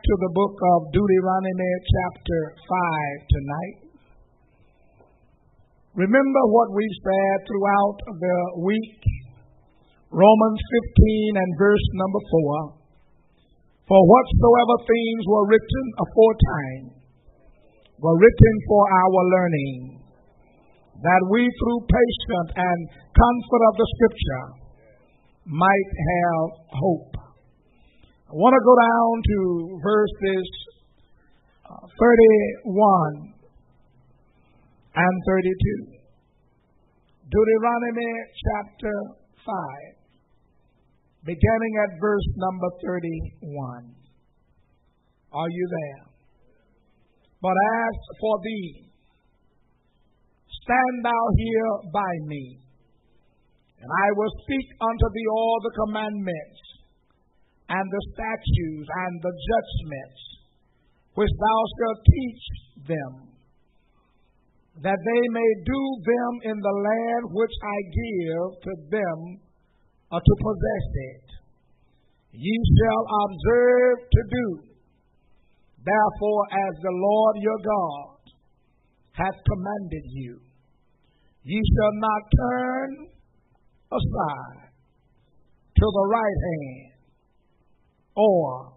to the book of Deuteronomy chapter 5 tonight. Remember what we've said throughout the week. Romans 15 and verse number 4. For whatsoever things were written aforetime were written for our learning, that we through patience and comfort of the Scripture might have hope. I want to go down to verses 31 and 32. Deuteronomy chapter 5, beginning at verse number 31. Are you there? But as for thee, stand thou here by me, and I will speak unto thee all the commandments and the statutes and the judgments which thou shalt teach them, that they may do them in the land which I give to them to possess it. Ye shall observe to do, therefore, as the Lord your God hath commanded you. Ye shall not turn aside to the right hand or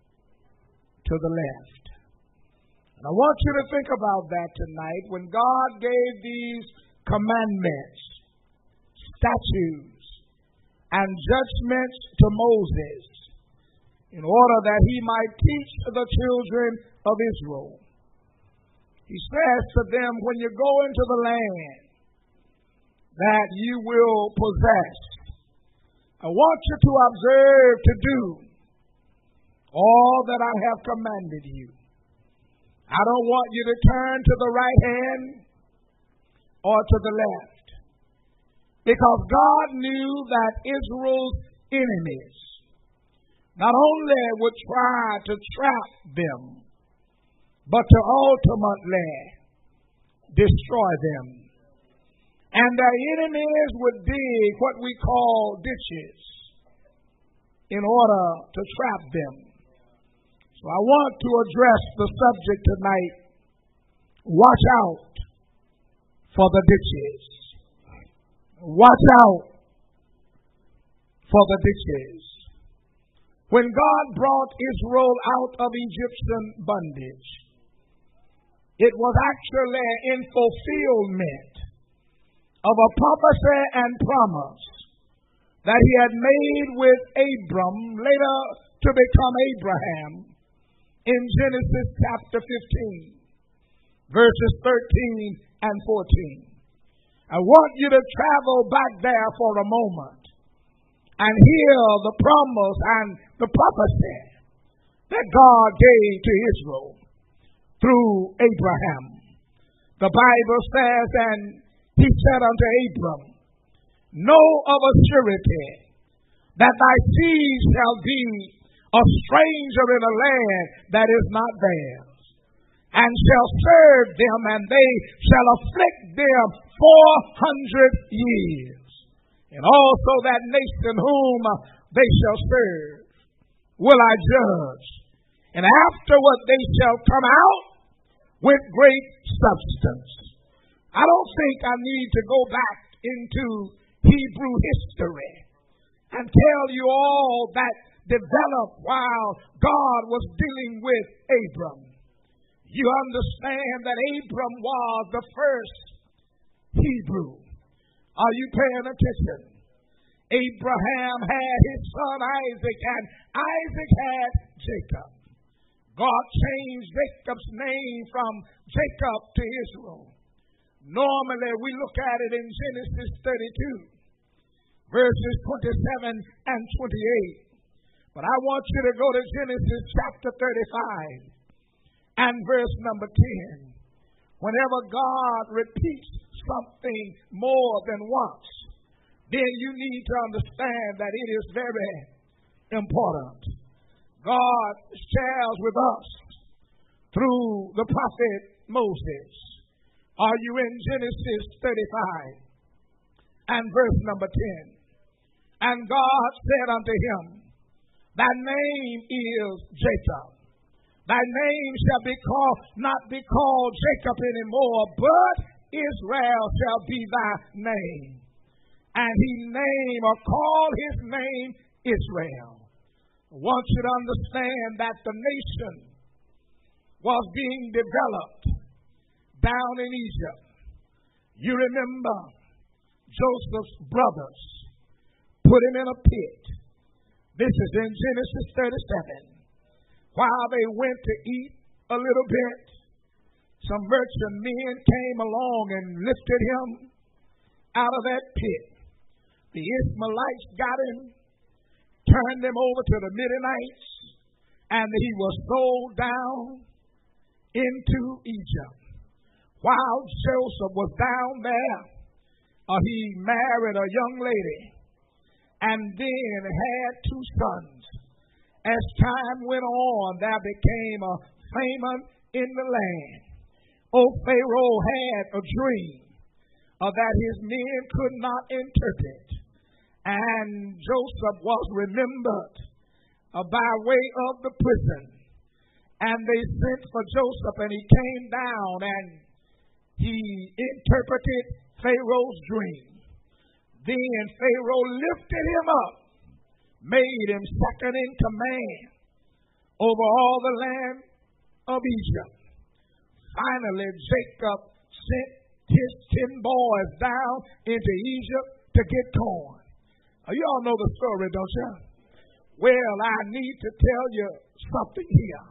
to the left. And I want you to think about that tonight. When God gave these commandments, statutes, and judgments to Moses in order that he might teach the children of Israel, he says to them, when you go into the land that you will possess, I want you to observe to do all that I have commanded you. I don't want you to turn to the right hand or to the left, because God knew that Israel's enemies not only would try to trap them, but to ultimately destroy them. And their enemies would dig what we call ditches in order to trap them. So I want to address the subject tonight. Watch out for the ditches. Watch out for the ditches. When God brought Israel out of Egyptian bondage, it was actually in fulfillment of a prophecy and promise that he had made with Abram, later to become Abraham, in Genesis chapter 15, verses 13 and 14. I want you to travel back there for a moment and hear the promise and the prophecy that God gave to Israel through Abraham. The Bible says, and he said unto Abram, know of a surety that thy seed shall be a stranger in a land that is not theirs, and shall serve them, and they shall afflict them 400 years. And also that nation whom they shall serve will I judge, and afterward they shall come out with great substance. I don't think I need to go back into Hebrew history and tell you all that developed while God was dealing with Abram. You understand that Abram was the first Hebrew. Are you paying attention? Abraham had his son Isaac, and Isaac had Jacob. God changed Jacob's name from Jacob to Israel. Normally, we look at it in Genesis 32, verses 27 and 28. But I want you to go to Genesis chapter 35 and verse number 10. Whenever God repeats something more than once, then you need to understand that it is very important. God shares with us through the prophet Moses. Are you in Genesis 35 and verse number 10? And God said unto him, thy name is Jacob, Thy name shall not be called Jacob anymore, but Israel shall be thy name. And he named or called his name Israel. I want you to understand that the nation was being developed down in Egypt. You remember Joseph's brothers put him in a pit. This is in Genesis 37. While they went to eat a little bit, some merchant men came along and lifted him out of that pit. The Ishmaelites got him, turned him over to the Midianites, and he was sold down into Egypt. While Joseph was down there, he married a young lady and then had two sons. As time went on, there became a famine in the land. Pharaoh had a dream that his men could not interpret. And Joseph was remembered by way of the prison. And they sent for Joseph, and he came down and he interpreted Pharaoh's dream. Then Pharaoh lifted him up, made him second in command over all the land of Egypt. Finally, Jacob sent his 10 boys down into Egypt to get corn. You all know the story, don't you? Well, I need to tell you something here.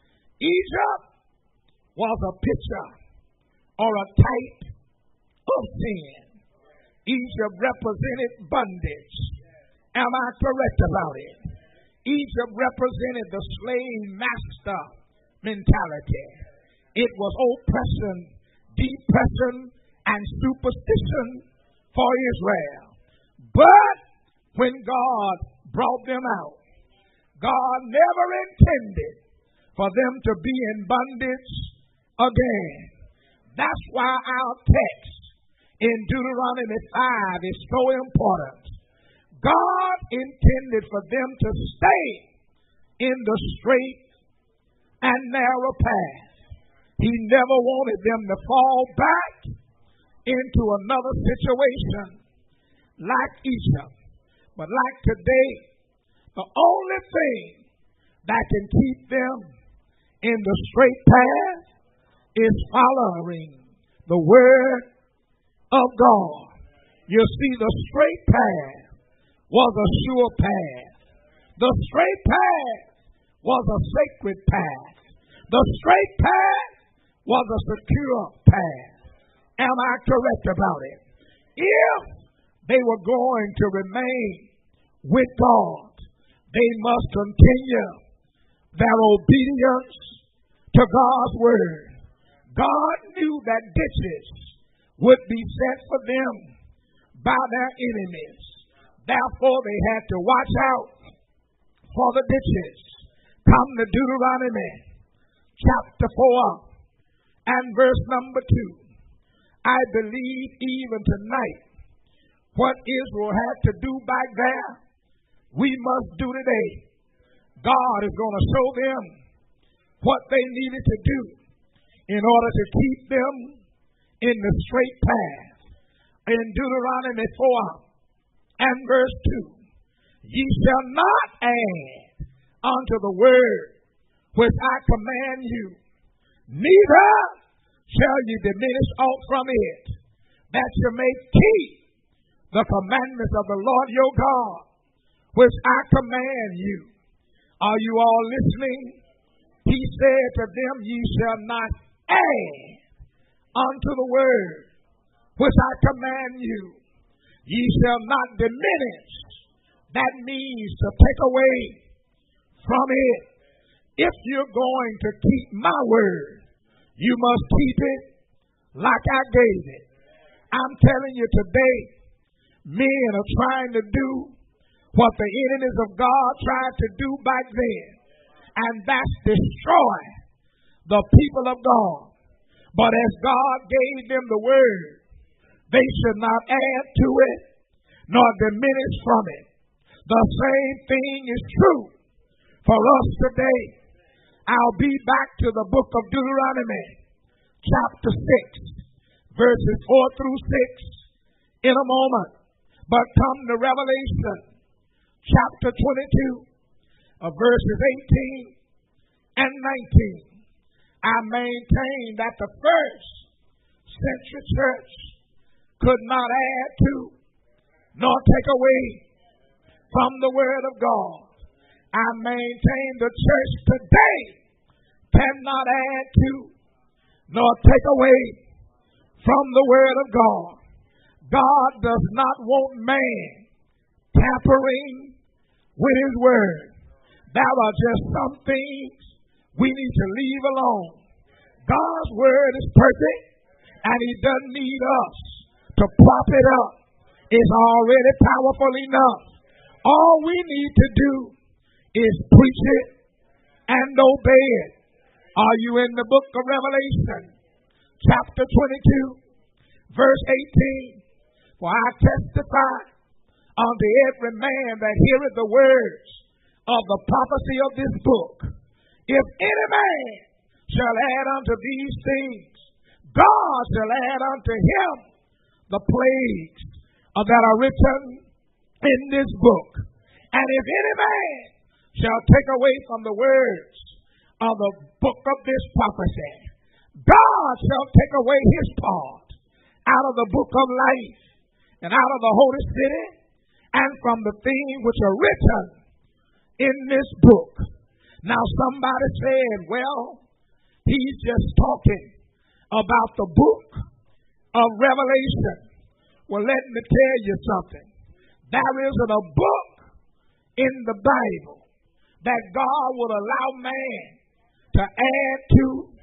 Egypt was a picture or a type of sin. Egypt represented bondage. Am I correct about it? Egypt represented the slave master mentality. It was oppression, depression, and superstition for Israel. But when God brought them out, God never intended for them to be in bondage again. That's why our text in Deuteronomy 5 is so important. God intended for them to stay in the straight and narrow path. He never wanted them to fall back into another situation like Egypt. But like today, the only thing that can keep them in the straight path is following the word of God. You see, the straight path was a sure path. The straight path was a sacred path. The straight path was a secure path. Am I correct about it? If they were going to remain with God, they must continue their obedience to God's word. God knew that ditches would be set for them by their enemies. Therefore, they had to watch out for the ditches. Come to Deuteronomy chapter 4 and verse number 2. I believe even tonight what Israel had to do back there, we must do today. God is going to show them what they needed to do in order to keep them in the straight path. In Deuteronomy 4 and verse 2, ye shall not add unto the word which I command you, neither shall ye diminish aught from it, that you may keep the commandments of the Lord your God, which I command you. Are you all listening? He said to them, ye shall not add unto the word which I command you. Ye shall not diminish. That means to take away from it. If you're going to keep my word, you must keep it like I gave it. I'm telling you today, men are trying to do what the enemies of God tried to do back then, and that's destroy the people of God. But as God gave them the word, they should not add to it nor diminish from it. The same thing is true for us today. I'll be back to the book of Deuteronomy, chapter 6, verses 4 through 6 in a moment. But come to Revelation, chapter 22, verses 18 and 19. I maintain that the first century church could not add to nor take away from the word of God. I maintain the church today cannot add to nor take away from the word of God. God does not want man tampering with his word. There are just some things we need to leave alone. God's word is perfect, and he doesn't need us to prop it up. It's already powerful enough. All we need to do is preach it and obey it. Are you in the book of Revelation, chapter 22, verse 18? For I testify unto every man that heareth the words of the prophecy of this book. If any man shall add unto these things, God shall add unto him the plagues that are written in this book. And if any man shall take away from the words of the book of this prophecy, God shall take away his part out of the book of life and out of the holy city and from the things which are written in this book. Now somebody said, well, he's just talking about the book of Revelation. Well, let me tell you something. There isn't a book in the Bible that God would allow man to add to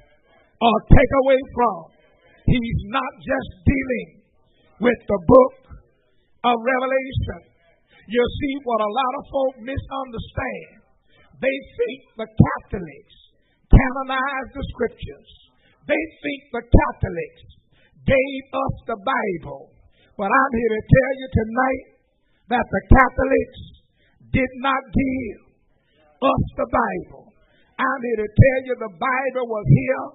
or take away from. He's not just dealing with the book of Revelation. You see what a lot of folk misunderstand. They think the Catholics canonize the scriptures. They think the Catholics gave us the Bible. But I'm here to tell you tonight that the Catholics did not give us the Bible. I'm here to tell you the Bible was here,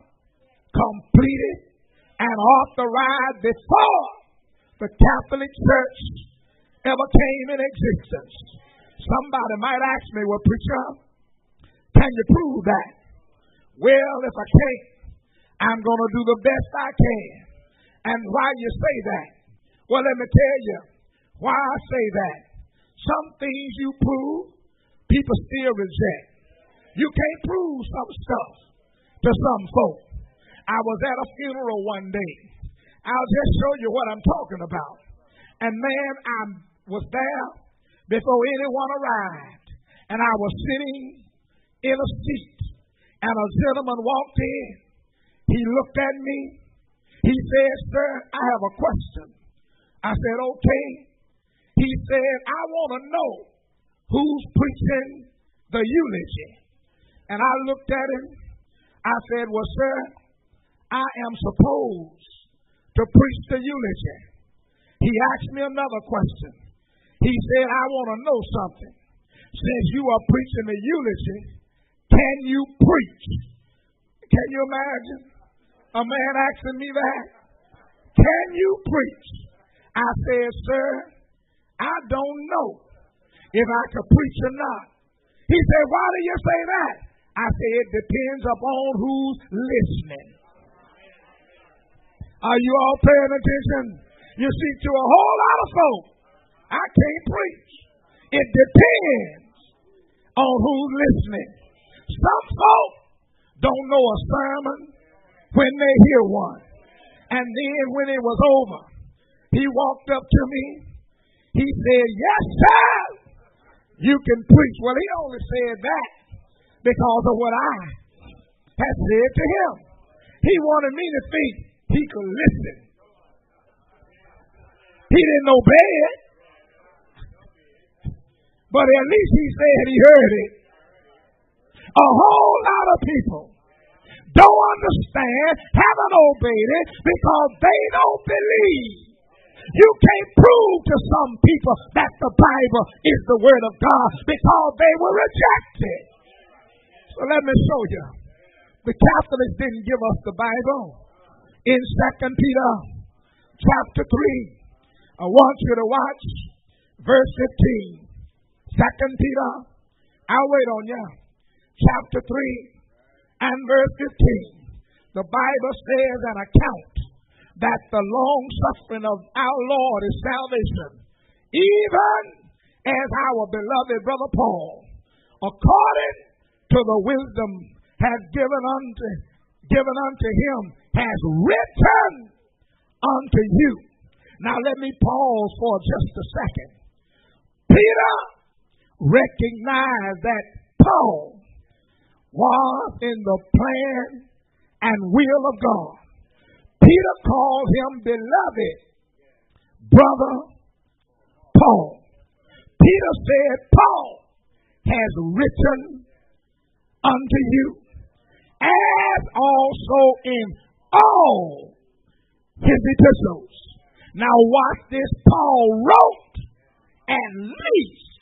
completed, and authorized before the Catholic Church ever came in existence. Somebody might ask me, well, preacher, can you prove that? Well, if I can't, I'm going to do the best I can. And why you say that? Well, let me tell you why I say that. Some things you prove, people still reject. You can't prove some stuff to some folk. I was at a funeral one day. I'll just show you what I'm talking about. And man, I was there before anyone arrived. And I was sitting in a seat. And a gentleman walked in. He looked at me. He said, sir, I have a question. I said, okay. He said, I want to know who's preaching the eulogy. And I looked at him. I said, well, sir, I am supposed to preach the eulogy. He asked me another question. He said, I want to know something. Since you are preaching the eulogy, can you preach? Can you imagine a man asking me that? Can you preach? I said, sir, I don't know if I could preach or not. He said, why do you say that? I said, it depends upon who's listening. Are you all paying attention? You see, to a whole lot of folk, I can't preach. It depends on who's listening. Some folk don't know a sermon when they hear one. And then when it was over, he walked up to me. He said, yes, sir, you can preach. Well, he only said that because of what I had said to him. He wanted me to think he could listen. He didn't obey it. But at least he said he heard it. A whole lot of people don't understand, haven't obeyed it because they don't believe. You can't prove to some people that the Bible is the Word of God because they were rejected. So let me show you The Catholics didn't give us the Bible. In 2 Peter chapter 3, I want you to watch verse 15. 2 Peter, I'll wait on you. Chapter 3 and verse 15. The Bible says an account that the long suffering of our Lord is salvation, even as our beloved brother Paul, according to the wisdom has given unto him, has written unto you. Now let me pause for just a second. Peter recognized that Paul was in the plan and will of God. Peter called him beloved brother Paul. Peter said, Paul has written unto you, as also in all his epistles. Now watch this. Paul wrote at least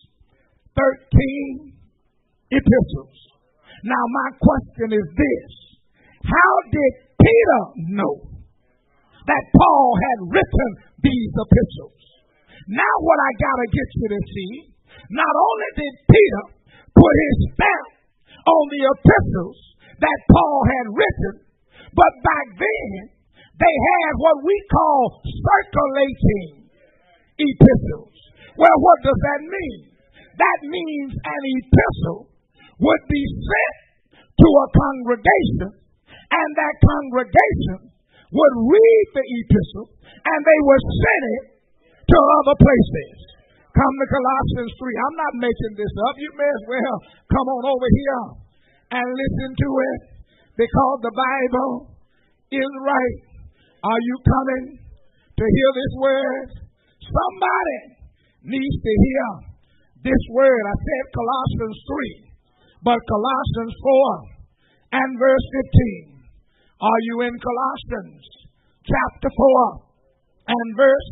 13 epistles. Now my question is this: how did Peter know that Paul had written these epistles? Now what I got to get you to see, not only did Peter put his stamp on the epistles that Paul had written, but back then they had what we call circulating epistles. Well, what does that mean? That means an epistle would be sent to a congregation, and that congregation would read the epistle, and they would send it to other places. Come to Colossians 3. I'm not making this up. You may as well come on over here and listen to it, because the Bible is right. Are you coming to hear this word? Somebody needs to hear this word. I said Colossians 3, but Colossians 4 and verse 15. Are you in Colossians chapter 4 and verse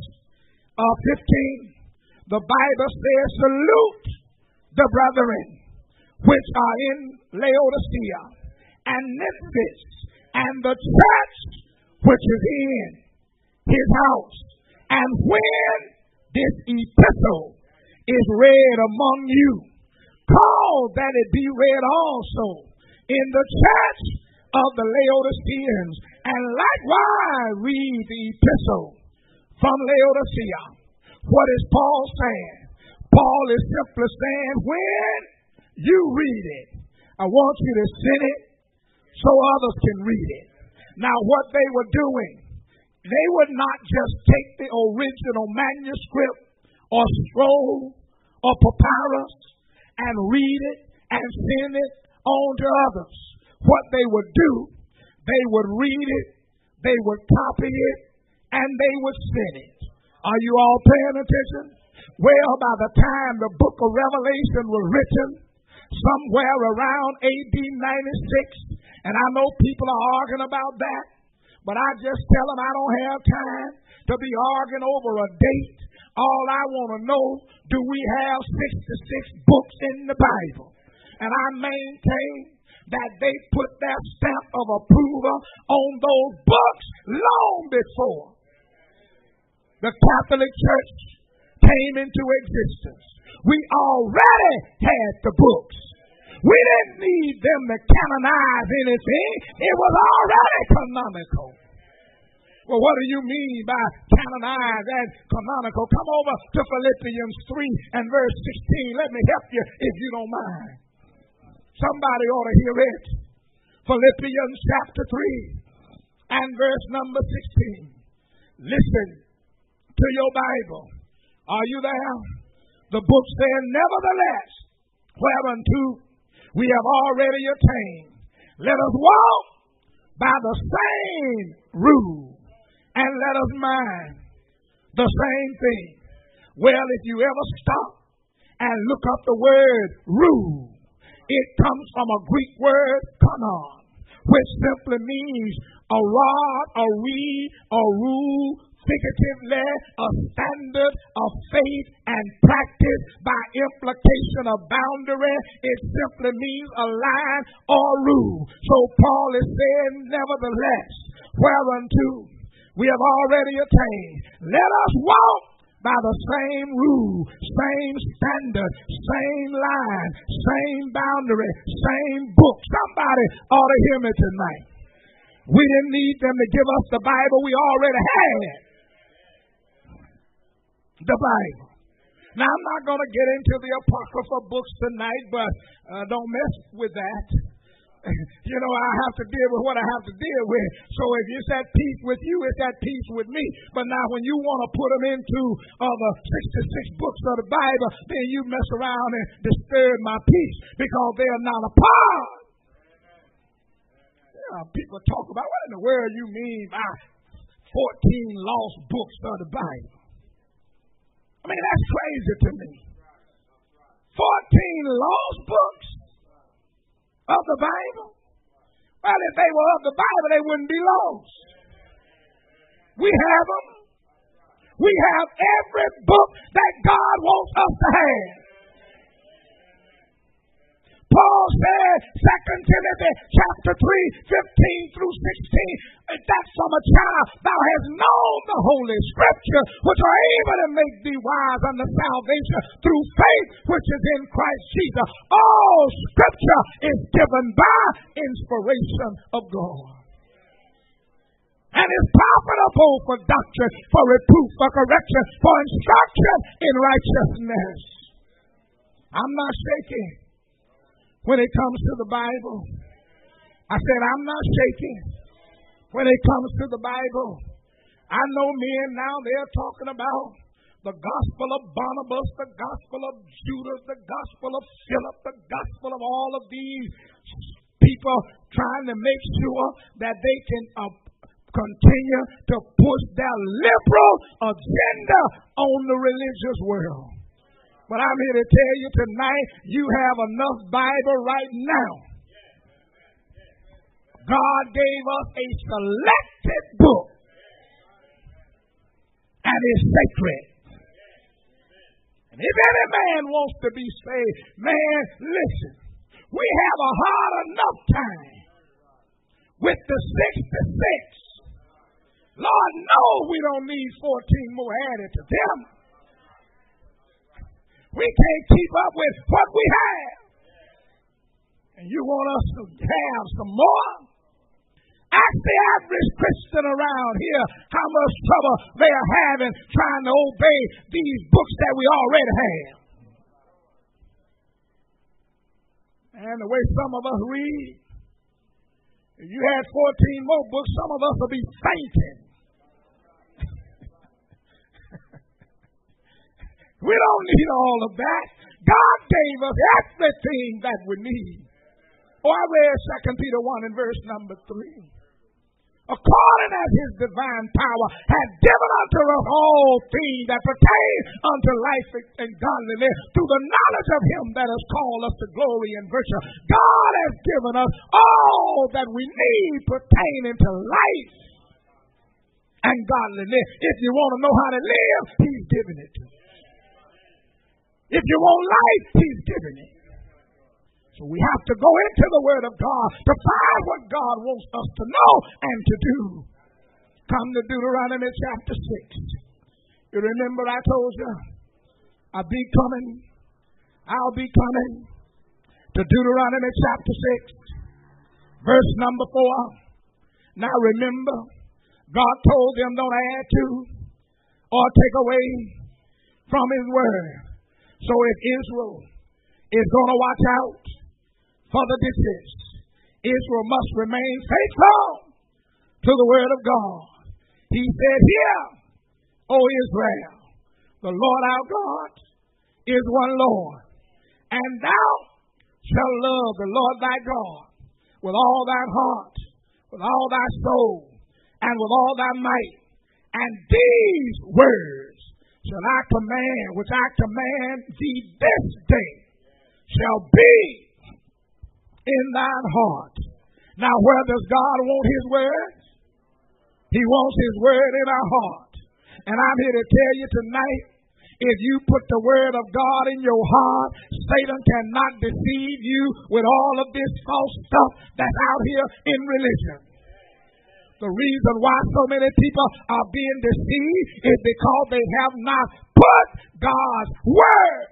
15? The Bible says, salute the brethren which are in Laodicea and Memphis, and the church which is in his house. And when this epistle is read among you, call that it be read also in the church of the Laodiceans, and likewise read the epistle from Laodicea. What is Paul saying? Paul is simply saying, when you read it, I want you to send it so others can read it. Now what they were doing, they would not just take the original manuscript or scroll or papyrus and read it and send it on to others. What they would do, they would read it, they would copy it, and they would send it. Are you all paying attention? Well, by the time the book of Revelation was written, somewhere around AD 96, and I know people are arguing about that, but I just tell them I don't have time to be arguing over a date. All I want to know, do we have 66 books in the Bible? And I maintain that they put their stamp of approval on those books long before the Catholic Church came into existence. We already had the books. We didn't need them to canonize anything. It was already canonical. Well, what do you mean by canonize and canonical? Come over to Philippians 3 and verse 16. Let me help you if you don't mind. Somebody ought to hear it. Philippians chapter 3 and verse number 16. Listen to your Bible. Are you there? The book says, nevertheless, whereunto we have already attained, let us walk by the same rule, and let us mind the same thing. Well, if you ever stop and look up the word rule, it comes from a Greek word, kanon, which simply means a rod, a reed, a rule figuratively a standard of faith and practice. By implication of boundary, it simply means a line or rule. So Paul is saying, nevertheless, whereunto we have already attained, let us walk by the same rule, same standard, same line, same boundary, same book. Somebody ought to hear me tonight. We didn't need them to give us the Bible. We already had the Bible. Now, I'm not going to get into the Apocrypha books tonight, but don't mess with that. You know, I have to deal with what I have to deal with. So if it's at peace with you, it's at peace with me. But now when you want to put them into the 66 books of the Bible, then you mess around and disturb my peace because they are not a part. People talk about, what in the world you mean by 14 lost books of the Bible? I mean, that's crazy to me. 14 lost books of the Bible? Well, if they were of the Bible, they wouldn't be lost. We have them. We have every book that God wants us to have. Paul said, 2 Timothy chapter 3, 15 through 16, that from a child thou hast known the Holy Scripture, which are able to make thee wise unto salvation through faith which is in Christ Jesus. All Scripture is given by inspiration of God, and is profitable for doctrine, for reproof, for correction, for instruction in righteousness. I'm not shaking when it comes to the Bible. I said, I'm not shaking when it comes to the Bible. I know men now, they're talking about the gospel of Barnabas, the gospel of Judas, the gospel of Philip, the gospel of all of these people trying to make sure that they can continue to push their liberal agenda on the religious world. But I'm here to tell you tonight, you have enough Bible right now. God gave us a selected book, and it's sacred. And if any man wants to be saved, man, listen, we have a hard enough time with the 66. Lord knows we don't need 14 more added to them. We can't keep up with what we have. And you want us to have some more? Ask the average Christian around here how much trouble they are having trying to obey these books that we already have. And the way some of us read, if you had 14 more books, some of us would be fainting. We don't need all of that. God gave us everything that we need. Oh, I read 2 Peter 1 and verse number 3. According as his divine power hath given unto us all things that pertain unto life and godliness, through the knowledge of him that has called us to glory and virtue. God has given us all that we need pertaining to life and godliness. If you want to know how to live, he's given it to you. If you want life, he's given it. So we have to go into the Word of God to find what God wants us to know and to do. Come to Deuteronomy chapter 6. You remember I told you, I'll be coming to Deuteronomy chapter 6, verse number 4. Now remember, God told them don't add to or take away from his word. So if Israel is going to watch out for the dishes, Israel must remain faithful to the word of God. He said, "Hear, O Israel, the Lord our God is one Lord, and thou shalt love the Lord thy God with all thy heart, with all thy soul, and with all thy might. And these words shall I command, which I command thee this day, shall be in thine heart." Now, where does God want his word? He wants his word in our heart. And I'm here to tell you tonight, if you put the word of God in your heart, Satan cannot deceive you with all of this false stuff that's out here in religion. The reason why so many people are being deceived is because they have not put God's word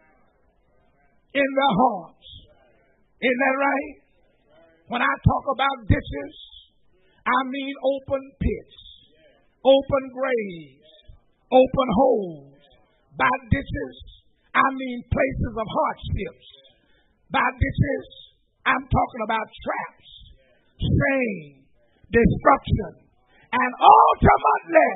in their hearts. Isn't that right? When I talk about ditches, I mean open pits, open graves, open holes. By ditches, I mean places of hardships. By ditches, I'm talking about traps, shame, destruction, and ultimately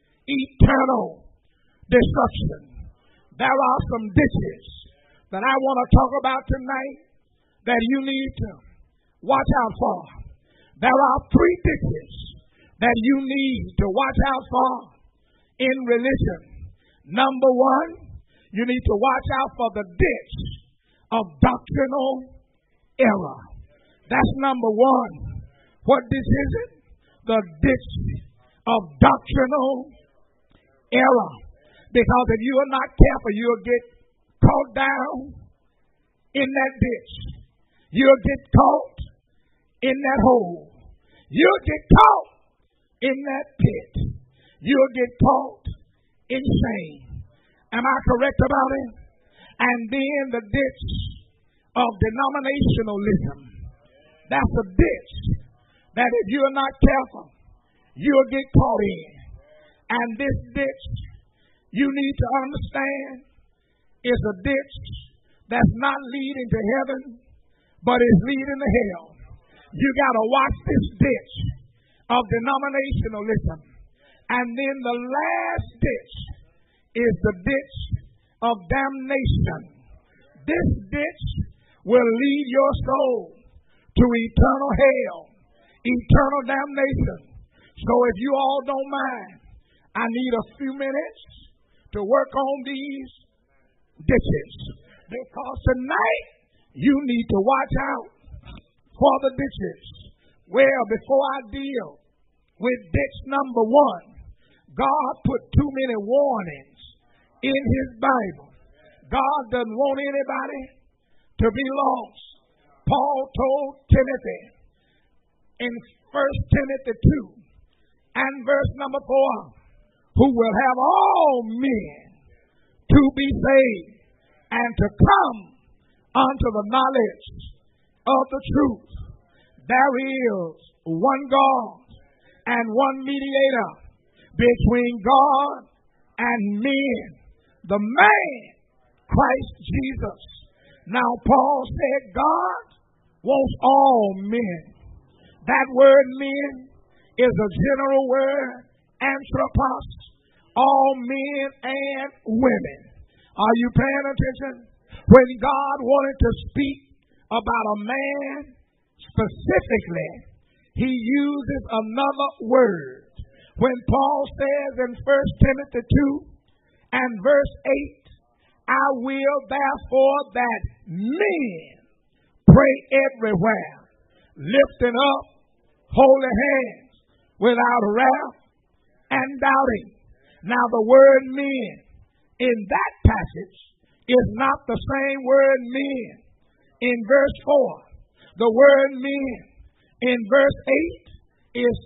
eternal destruction. There are some ditches that I want to talk about tonight that you need to watch out for. There are 3 ditches that you need to watch out for in religion. Number 1, you need to watch out for the ditch of doctrinal error. That's number 1. What ditch is it? The ditch of doctrinal error. Because if you are not careful, you'll get caught down in that ditch. You'll get caught in that hole. You'll get caught in that pit. You'll get caught in shame. Am I correct about it? And then the ditch of denominationalism. That's a ditch that if you're not careful, you'll get caught in. And this ditch, you need to understand, is a ditch that's not leading to heaven, but is leading to hell. You got to watch this ditch of denominationalism. And then the last ditch is the ditch of damnation. This ditch will lead your soul to eternal hell, eternal damnation. So if you all don't mind, I need a few minutes to work on these ditches. Because tonight, you need to watch out for the ditches. Well, before I deal with ditch number 1, God put too many warnings in his Bible. God doesn't want anybody to be lost. Paul told Timothy in 1 Timothy 2 and verse number 4, who will have all men to be saved and to come unto the knowledge of the truth. There is one God and one mediator between God and men, the man, Christ Jesus. Now, Paul said God wants all men. That word men is a general word, anthropos, all men and women. Are you paying attention? When God wanted to speak about a man specifically, he uses another word. When Paul says in 1 Timothy 2 and verse 8, I will therefore that men pray everywhere, lifting up holy hands without wrath and doubting. Now the word men in that passage is not the same word men in verse 4. The word men in verse 8 is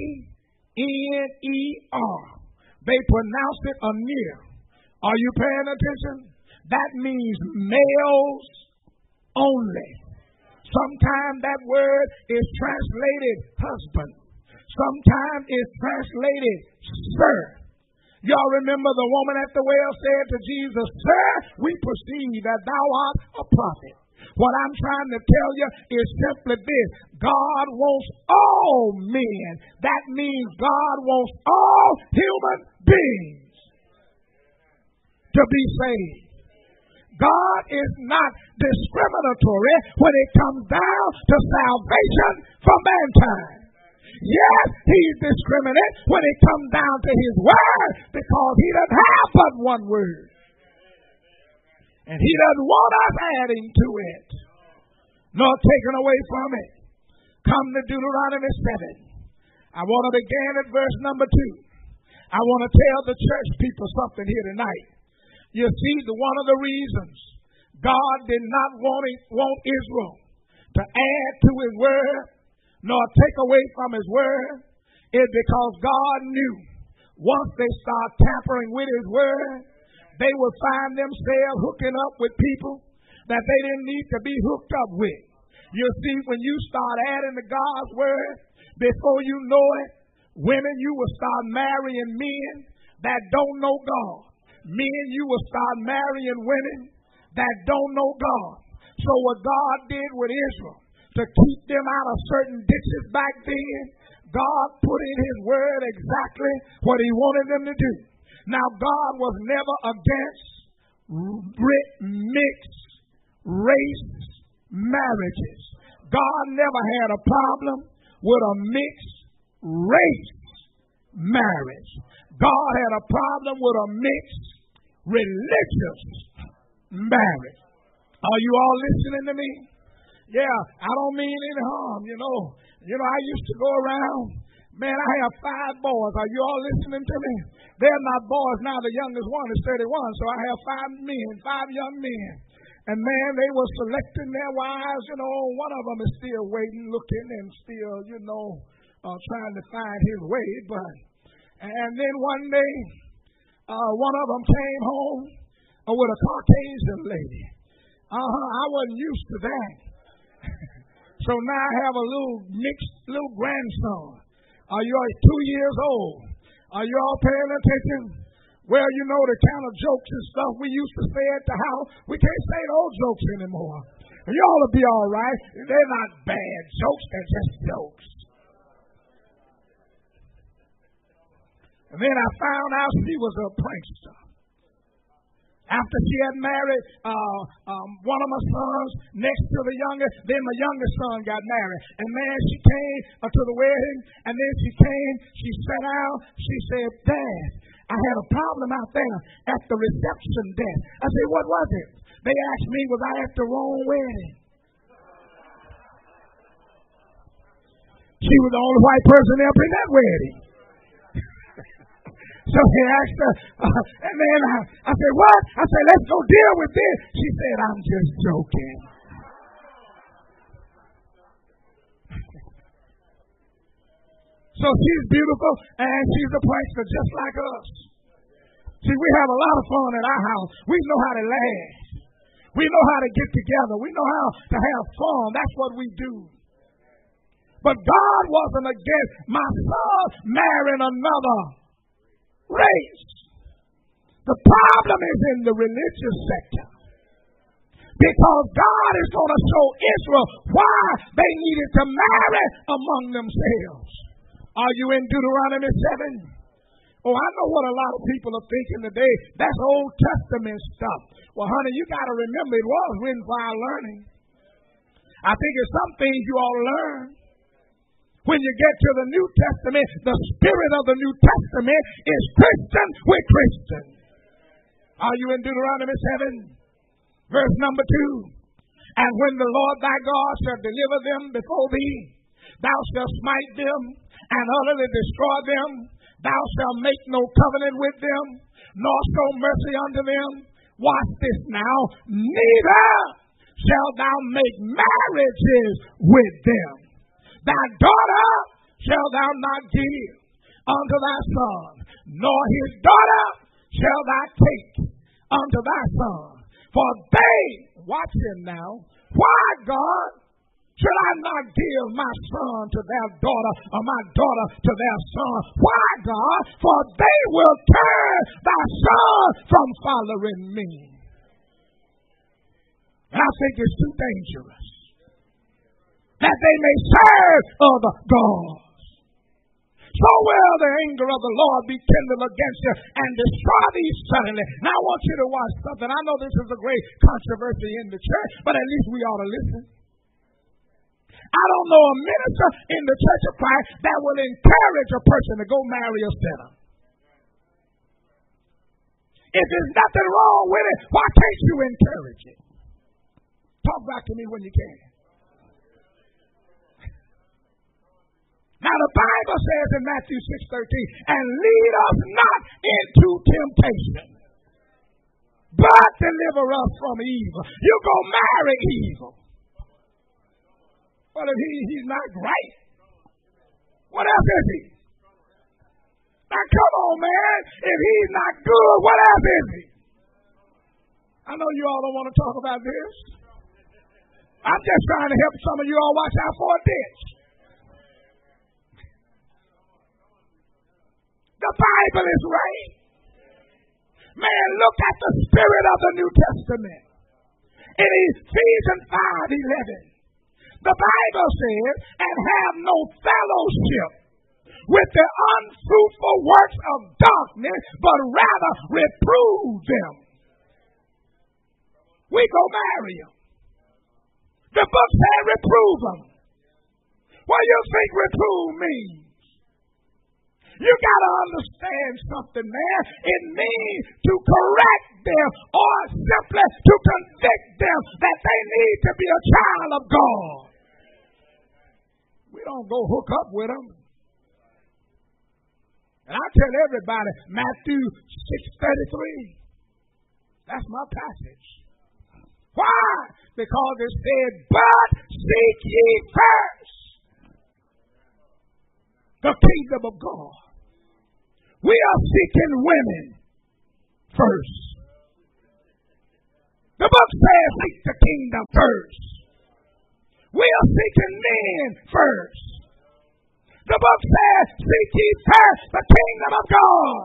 A-N-E-R. They pronounce it anear. Are you paying attention? That means males only. Sometimes that word is translated husband. Sometimes it's translated sir. Y'all remember the woman at the well said to Jesus, Sir, we perceive that thou art a prophet. What I'm trying to tell you is simply this. God wants all men. That means God wants all human beings to be saved. God is not discriminatory when it comes down to salvation for mankind. Yes, he's discriminate when it comes down to his word, because he doesn't have but one word. And he doesn't want us adding to it, nor taking away from it. Come to Deuteronomy 7. I want to begin at verse number 2. I want to tell the church people something here tonight. You see, one of the reasons God did not want Israel to add to his word nor take away from his word is because God knew once they start tampering with his word, they would find themselves hooking up with people that they didn't need to be hooked up with. You see, when you start adding to God's word, before you know it, women, you will start marrying men that don't know God. Men, you will start marrying women that don't know God. So what God did with Israel, to keep them out of certain ditches back then, God put in his word exactly what he wanted them to do. Now, God was never against mixed race marriages. God never had a problem with a mixed race marriage. God had a problem with a mixed religious marriage. Are you all listening to me? Yeah, I don't mean any harm, you know. I used to go around. Man, I have 5 boys. Are you all listening to me? They're not boys now. The youngest one is 31. So I have 5 young men. And man, they were selecting their wives. One of them is still waiting, looking, and still, trying to find his way. And then one day, one of them came home with a Caucasian lady. I wasn't used to that. So now I have a little grandson. Are you all 2 years old? Are you all paying attention? Well, the kind of jokes and stuff we used to say at the house, we can't say those jokes anymore. Y'all will be all right. They're not bad jokes, they're just jokes. And then I found out she was a prankster. After she had married one of my sons next to the youngest, then my youngest son got married. And man, she came to the wedding, and then she sat down, she said, Dad, I had a problem out there at the reception desk. I said, what was it? They asked me, was I at the wrong wedding? She was the only white person up in that wedding. So he asked her, and then I said, what? I said, let's go deal with this. She said, I'm just joking. So she's beautiful, and she's a prankster just like us. See, we have a lot of fun at our house. We know how to laugh. We know how to get together. We know how to have fun. That's what we do. But God wasn't against my son marrying another race. The problem is in the religious sector. Because God is going to show Israel why they needed to marry among themselves. Are you in Deuteronomy 7? Oh, I know what a lot of people are thinking today. That's Old Testament stuff. Well, honey, you got to remember it was written for our learning. I think it's some things you all learn. When you get to the New Testament, the spirit of the New Testament is Christian with Christian. Are you in Deuteronomy 7? Verse number 2. And when the Lord thy God shall deliver them before thee, thou shalt smite them and utterly destroy them. Thou shalt make no covenant with them, nor show mercy unto them. Watch this now. Neither shalt thou make marriages with them. Thy daughter shalt thou not give unto thy son, nor his daughter shalt thou take unto thy son. For they, watch him now, why, God, should I not give my son to their daughter, or my daughter to their son? Why, God? For they will turn thy son from following me. And I think it's too dangerous that they may serve other gods. So will the anger of the Lord be kindled against you and destroy thee suddenly. Now I want you to watch something. I know this is a great controversy in the church, but at least we ought to listen. I don't know a minister in the Church of Christ that will encourage a person to go marry a sinner. If there's nothing wrong with it, why can't you encourage it? Talk back to me when you can. Now the Bible says in Matthew 6:13, and lead us not into temptation, but deliver us from evil. You go marry evil. Well, if he's not right, what else is he? Now, come on, man. If he's not good, what else is he? I know you all don't want to talk about this. I'm just trying to help some of you all watch out for a ditch. The Bible is right. Man, look at the spirit of the New Testament. In Ephesians 5:11, the Bible says, and have no fellowship with the unfruitful works of darkness, but rather reprove them. We go marry them. The book said reprove them. What do you think reprove means? You got to understand something, man. It means to correct them or simply to convict them that they need to be a child of God. We don't go hook up with them. And I tell everybody, Matthew 6:33. That's my passage. Why? Because it said, but seek ye first the kingdom of God. We are seeking women first. The book says seek the kingdom first. We are seeking men first. The book says seek ye first the kingdom of God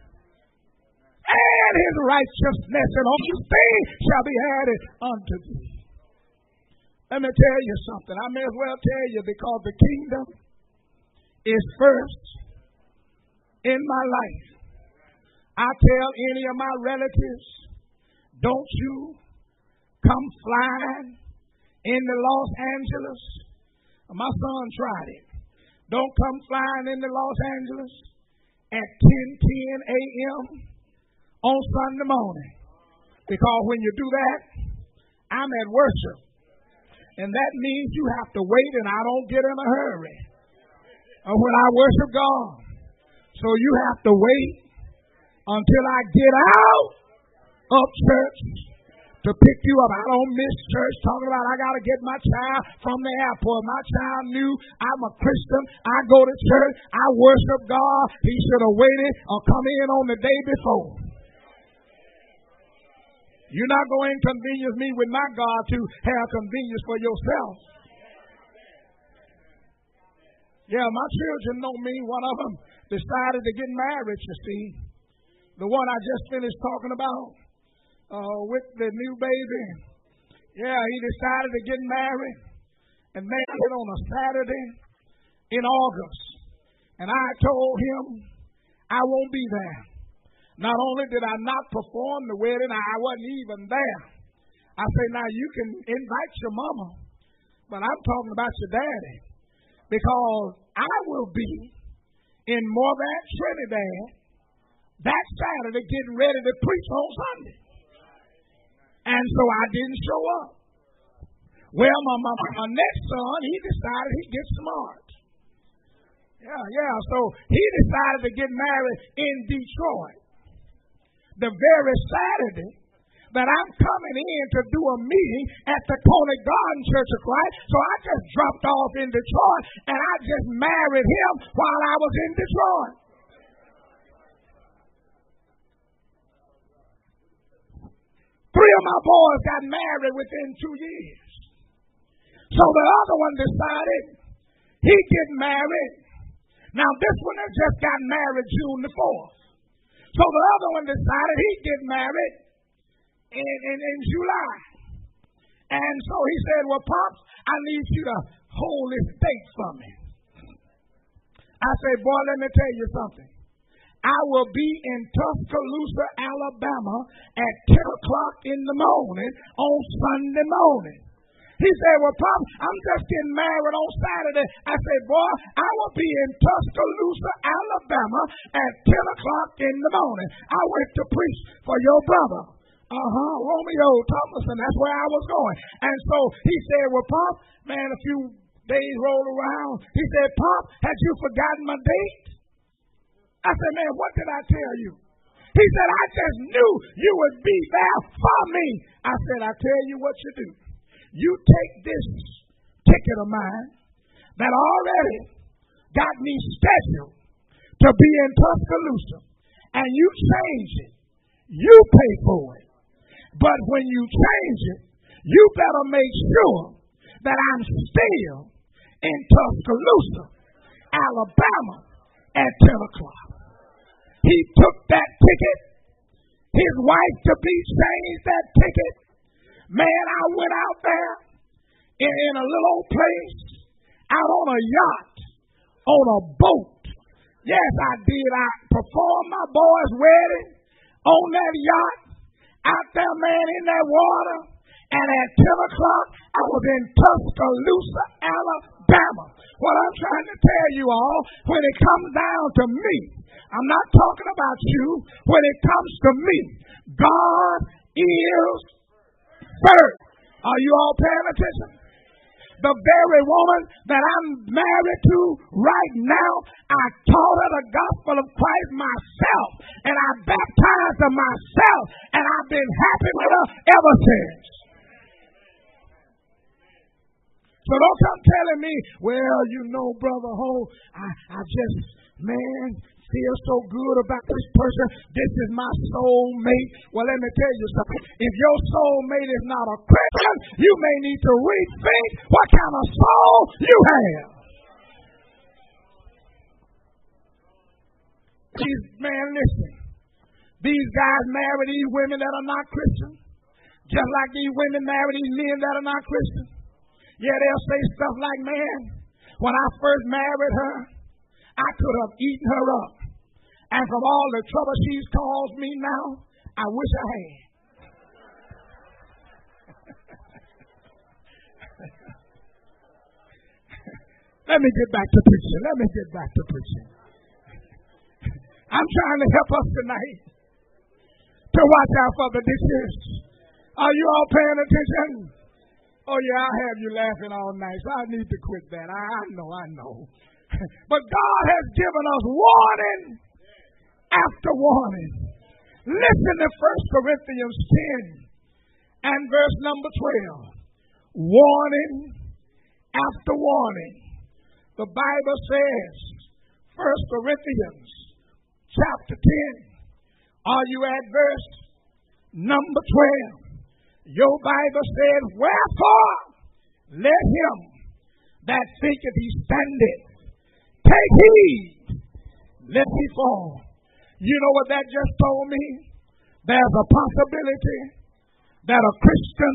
and his righteousness, and all these things shall be added unto thee. Let me tell you something. I may as well tell you, because the kingdom is first in my life. I tell any of my relatives, don't you come flying into Los Angeles. My son tried it. Don't come flying into Los Angeles at 10:10 a.m. on Sunday morning. Because when you do that, I'm at worship. And that means you have to wait, and I don't get in a hurry when I worship God. So you have to wait until I get out of church to pick you up. I don't miss church talking about I got to get my child from the airport. My child knew I'm a Christian. I go to church. I worship God. He should have waited or come in on the day before. You're not going to inconvenience me with my God to have convenience for yourself. Yeah, my children know me. One of them decided to get married, you see. The one I just finished talking about with the new baby. Yeah, he decided to get married and married on a Saturday in August. And I told him I won't be there. Not only did I not perform the wedding, I wasn't even there. I say, now you can invite your mama, but I'm talking about your daddy. Because I will be in Moorback, Trinidad, that Saturday getting ready to preach on Sunday. And so I didn't show up. Well, my next son, he decided he'd get smart. Yeah. So he decided to get married in Detroit. The very Saturday that I'm coming in to do a meeting at the Coney Garden Church of Christ. So I just dropped off in Detroit and I just married him while I was in Detroit. Three of my boys got married within 2 years. So the other one decided he'd get married. Now this one had just got married June the 4th. So the other one decided he'd get married in July. And so he said, well, Pops, I need you to hold this date for me. I said, boy, let me tell you something. I will be in Tuscaloosa, Alabama at 10 o'clock in the morning on Sunday morning. He said, well, Pop, I'm just getting married on Saturday. I said, boy, I will be in Tuscaloosa, Alabama at 10 o'clock in the morning. I went to preach for your brother. Romeo Thomason, that's where I was going. And so he said, well, Pop, man, if you days rolled around. He said, Pop, had you forgotten my date? I said, man, what did I tell you? He said, I just knew you would be there for me. I said, I tell you what you do. You take this ticket of mine that already got me scheduled to be in Tuscaloosa, and you change it. You pay for it. But when you change it, you better make sure that I'm still in Tuscaloosa, Alabama at 10 o'clock. He took that ticket. His wife-to-be changed that ticket. Man, I went out there in a little old place, out on a yacht, on a boat. Yes, I did. I performed my boy's wedding on that yacht, out there, man, in that water. And at 10 o'clock, I was in Tuscaloosa, Alabama. What I'm trying to tell you all, when it comes down to me, I'm not talking about you. When it comes to me, God is first. Are you all paying attention? The very woman that I'm married to right now, I taught her the gospel of Christ myself, and I baptized her myself, and I've been happy with her ever since. So don't come telling me, well, you know, Brother Ho, I just, man, feel so good about this person. This is my soulmate. Well, let me tell you something. If your soulmate is not a Christian, you may need to rethink what kind of soul you have. Man, listen. These guys marry these women that are not Christian, just like these women marry these men that are not Christian. Yeah, they'll say stuff like, man, when I first married her, I could have eaten her up. And from all the trouble she's caused me now, I wish I had. Let me get back to preaching. I'm trying to help us tonight to watch out for the dishes. Are you all paying attention? Oh, yeah, I'll have you laughing all night, so I need to quit that. I know. But God has given us warning after warning. Listen to 1 Corinthians 10 and verse number 12. Warning after warning. The Bible says, 1 Corinthians chapter 10. Are you at verse number 12? Your Bible says, wherefore let him that thinketh he standeth take heed lest he fall. You know what that just told me? There's a possibility that a Christian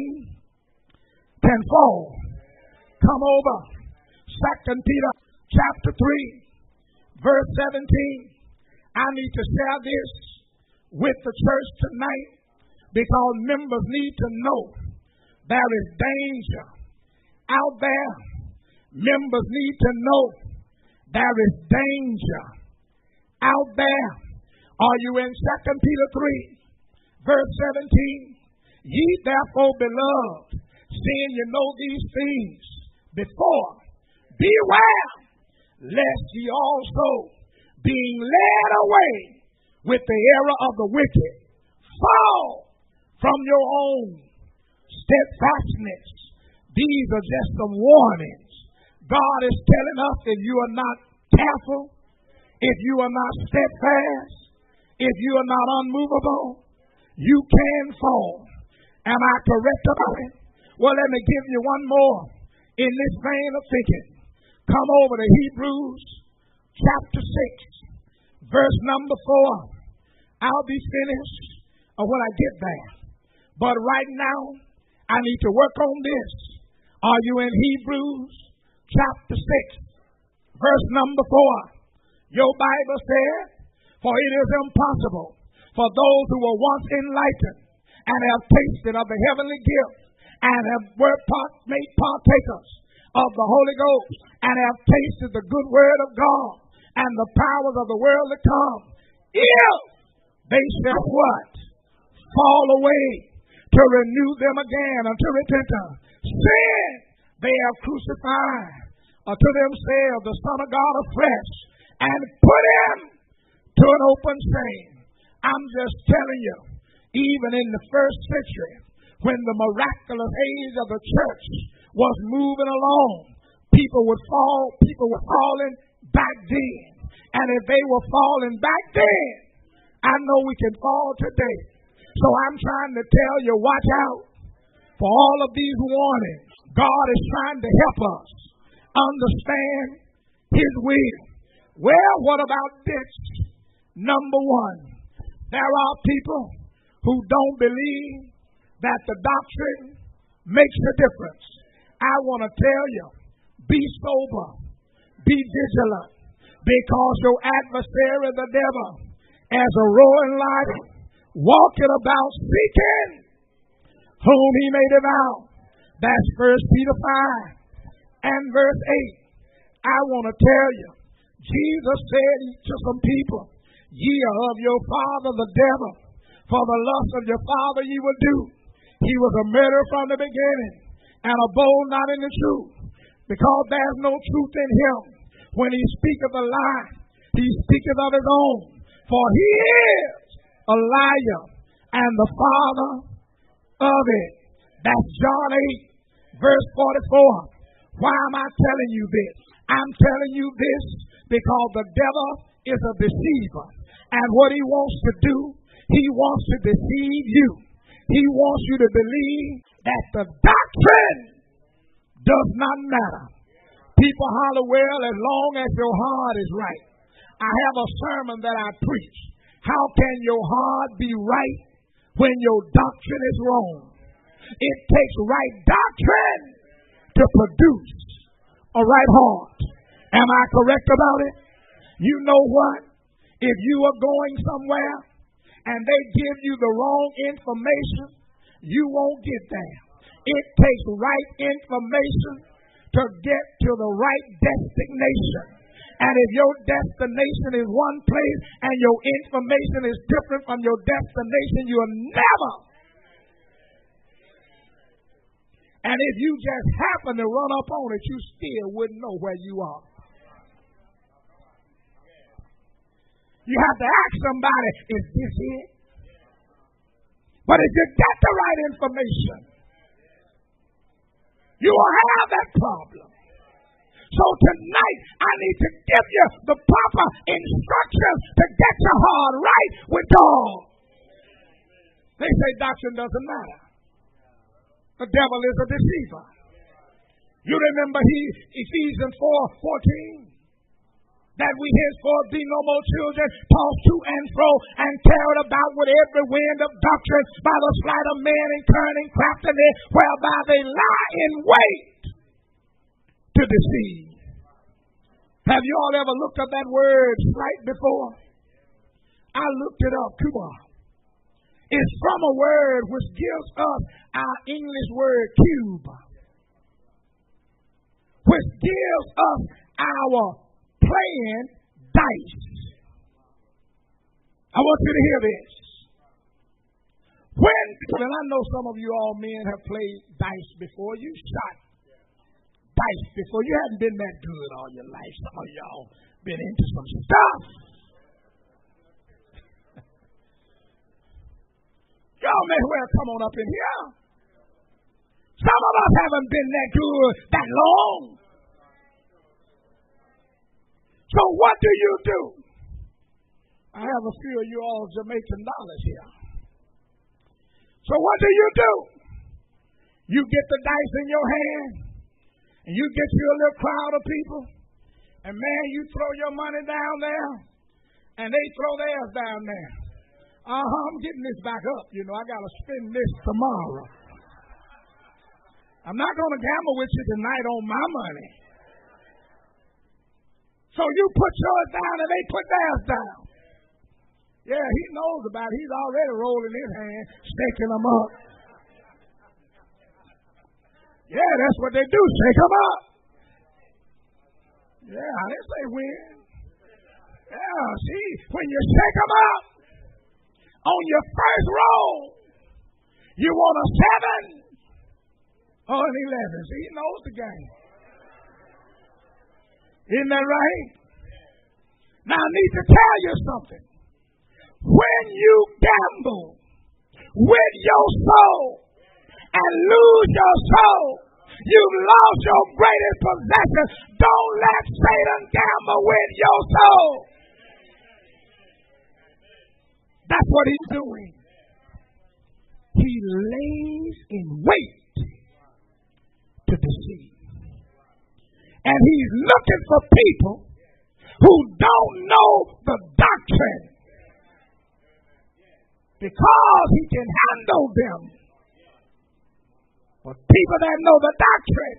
can fall. Come over. 2 Peter chapter 3, verse 17. I need to share this with the church tonight because members need to know there is danger out there. Members need to know there is danger out there. Are you in 2 Peter 3, verse 17? Ye therefore, beloved, seeing you know these things before, beware lest ye also, being led away with the error of the wicked, fall from your own steadfastness. These are just some warnings. God is telling us if you are not careful, if you are not steadfast, if you are not unmovable, you can fall. Am I correct about it? Well, let me give you one more in this vein of thinking. Come over to Hebrews chapter 6, verse number 4. I'll be finished when I get there. But right now, I need to work on this. Are you in Hebrews chapter 6, verse number 4? Your Bible says, for it is impossible for those who were once enlightened and have tasted of the heavenly gift and were made partakers of the Holy Ghost and have tasted the good word of God and the powers of the world to come, if they shall what? Fall away to renew them again unto repentance. Sin they have crucified to themselves the Son of God afresh and put him to an open shame. I'm just telling you, even in the first century, when the miraculous age of the church was moving along, people were falling back then. And if they were falling back then, I know we can fall today. So I'm trying to tell you, watch out for all of these warnings. God is trying to help us understand his will. Well, what about this? Number one, there are people who don't believe that the doctrine makes a difference. I want to tell you, be sober, be vigilant, because your adversary, the devil, as a roaring lion, walking about seeking whom he may devour. That's 1 Peter 5 and verse 8. I want to tell you, Jesus said to some people, ye are of your father the devil, for the lust of your father ye will do. He was a murderer from the beginning, and abode not in the truth, because there's no truth in him. When he speaketh a lie, he speaketh of his own, for he is a liar and the father of it. That's John 8, verse 44. Why am I telling you this? I'm telling you this because the devil is a deceiver. And what he wants to do, he wants to deceive you. He wants you to believe that the doctrine does not matter. People holler, well, as long as your heart is right. I have a sermon that I preach. How can your heart be right when your doctrine is wrong? It takes right doctrine to produce a right heart. Am I correct about it? You know what? If you are going somewhere and they give you the wrong information, you won't get there. It takes right information to get to the right destination. And if your destination is one place and your information is different from your destination, you'll never. And if you just happen to run up on it, you still wouldn't know where you are. You have to ask somebody, is this it? But if you get the right information, you will have that problem. So tonight, I need to give you the proper instructions to get your heart right with God. They say doctrine doesn't matter. The devil is a deceiver. You remember Ephesians 4:14? That we henceforth be no more children, tossed to and fro, and carried about with every wind of doctrine by the sleight of men and cunning craftiness, whereby they lie in wait to deceive. Have you all ever looked up that word sleight before? I looked it up. Come on. It's from a word which gives us our English word cube, which gives us our playing dice. I want you to hear this. And I know some of you all men have played dice before. You shot dice before. You haven't been that good all your life. Some of y'all been into some stuff. Y'all may well come on up in here. Some of us haven't been that good that long. So what do? I have a few of you all Jamaican dollars here. So what do? You get the dice in your hand, and you get you a little crowd of people, and man, you throw your money down there, and they throw theirs down there. I'm getting this back up. You know, I got to spend this tomorrow. I'm not going to gamble with you tonight on my money. So you put yours down and they put theirs down. Yeah, he knows about it. He's already rolling his hand, shaking them up. Yeah, that's what they do, shake them up. Yeah, I didn't say win. Yeah, see, when you shake them up, on your first roll, you want a 7 or an 11. See, he knows the game. Isn't that right? Now I need to tell you something. When you gamble with your soul and lose your soul, you've lost your greatest possession. Don't let Satan gamble with your soul. That's what he's doing. He lays in wait to deceive. And he's looking for people who don't know the doctrine, because he can handle them. But people that know the doctrine,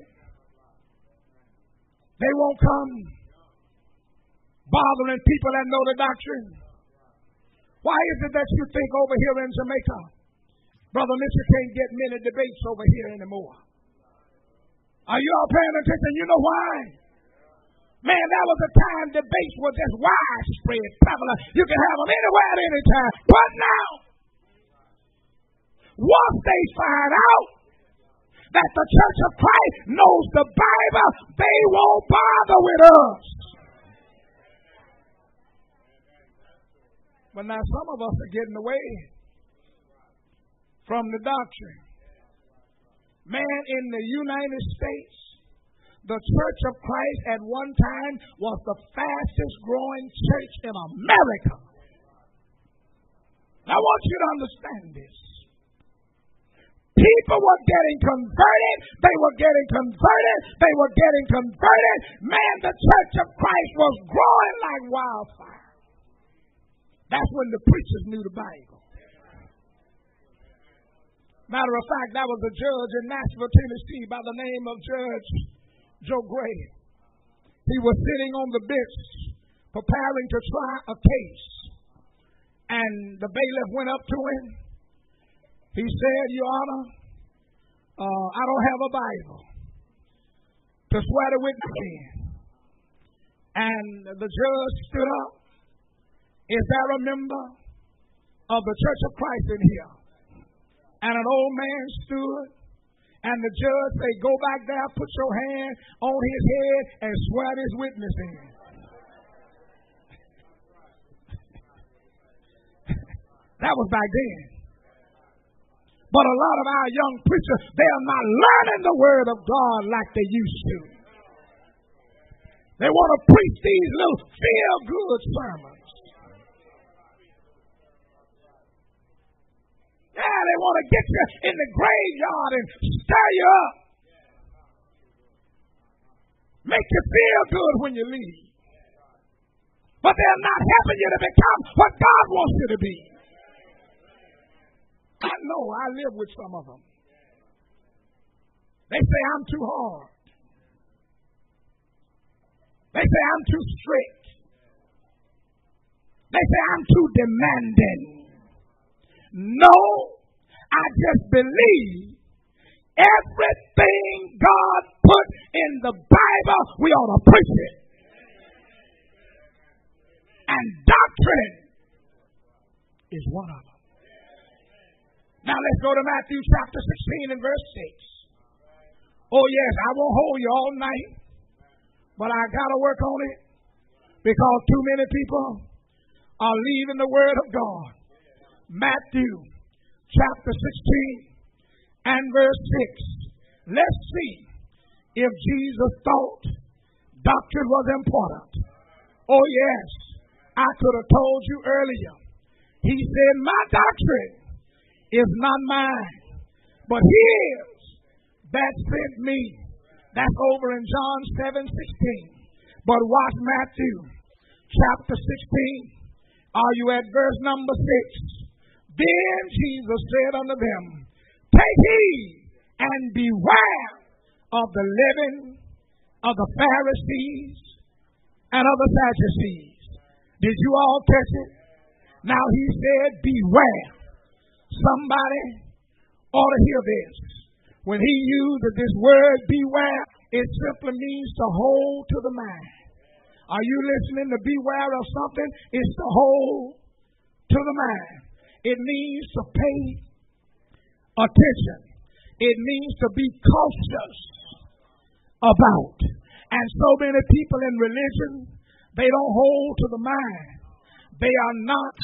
they won't come bothering people that know the doctrine. Why is it that you think over here in Jamaica, Brother Mitchell can't get many debates over here anymore? Are you all paying attention? You know why? Man, that was a time debates were just widespread, prevalent. You can have them anywhere at any time. But now, once they find out that the Church of Christ knows the Bible, they won't bother with us. But now some of us are getting away from the doctrine. Man, in the United States, the Church of Christ at one time was the fastest growing church in America. I want you to understand this. People were getting converted. They were getting converted. They were getting converted. Man, the Church of Christ was growing like wildfire. That's when the preachers knew the Bible. Matter of fact, that was a judge in Nashville, Tennessee by the name of Judge Joe Gray. He was sitting on the bench preparing to try a case. And the bailiff went up to him. He said, Your Honor, I don't have a Bible to swear the witness in. And the judge stood up. Is there a member of the Church of Christ in here? And an old man stood. And the judge said, Go back there, put your hand on his head, and swear this witness in. That was back then. But a lot of our young preachers, they are not learning the word of God like they used to. They want to preach these little feel-good sermons. Yeah, they want to get you in the graveyard and stir you up. Make you feel good when you leave. But they're not helping you to become what God wants you to be. I know, I live with some of them. They say I'm too hard. They say I'm too strict. They say I'm too demanding. No, I just believe everything God put in the Bible, we ought to preach it. And doctrine is one of them. Now let's go to Matthew chapter 16 and verse 6. Oh yes, I won't hold you all night, but I got to work on it because too many people are leaving the word of God. Matthew chapter 16 and verse 6. Let's see if Jesus thought doctrine was important. Oh yes, I could have told you earlier. He said, my doctrine is not mine, but his that sent me. That's over in John 7:16. But watch Matthew chapter 16. Are you at verse number 6? Then Jesus said unto them, Take heed and beware of the leaven of the Pharisees and of the Sadducees. Did you all catch it? Now he said, beware. Somebody ought to hear this. When he uses this word beware, it simply means to hold to the mind. Are you listening? To beware of something is to hold to the mind. It means to pay attention. It means to be cautious about. And so many people in religion, they don't hold to the mind. They are not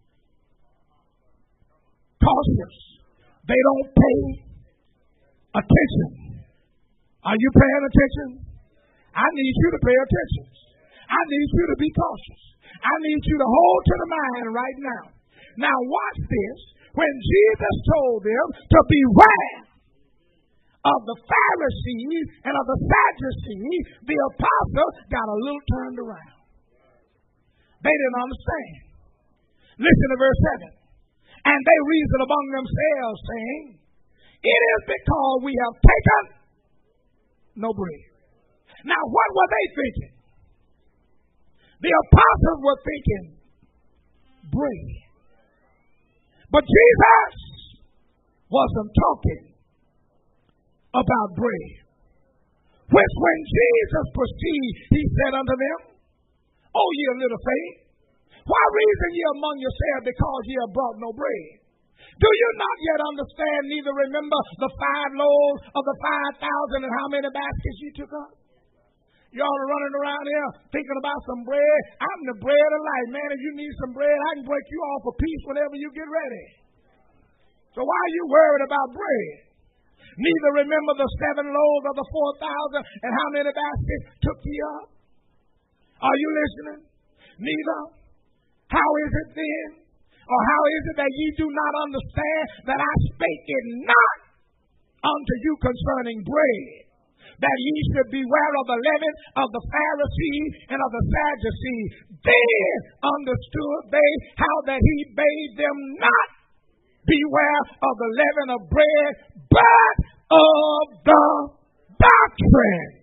cautious. They don't pay attention. Are you paying attention? I need you to pay attention. I need you to be cautious. I need you to hold to the mind right now. Now watch this. When Jesus told them to beware of the Pharisees and of the Sadducees, the apostles got a little turned around. They didn't understand. Listen to verse 7. And they reasoned among themselves, saying, it is because we have taken no bread. Now, what were they thinking? The apostles were thinking bread. But Jesus wasn't talking about bread. Which when Jesus perceived, he said unto them, O ye of little faith, why reason ye among yourselves because ye have brought no bread? Do you not yet understand, neither remember the 5 loaves of the 5,000 and how many baskets ye took up? Y'all are running around here thinking about some bread. I'm the bread of life, man. If you need some bread, I can break you off a piece whenever you get ready. So why are you worried about bread? Neither remember the 7 loaves of the 4,000 and how many baskets took ye up? Are you listening? Neither. How is it then? Or how is it that ye do not understand that I spake it not unto you concerning bread, that ye should beware of the leaven of the Pharisees and of the Sadducees? Then understood they how that he bade them not beware of the leaven of bread, but of the doctrine.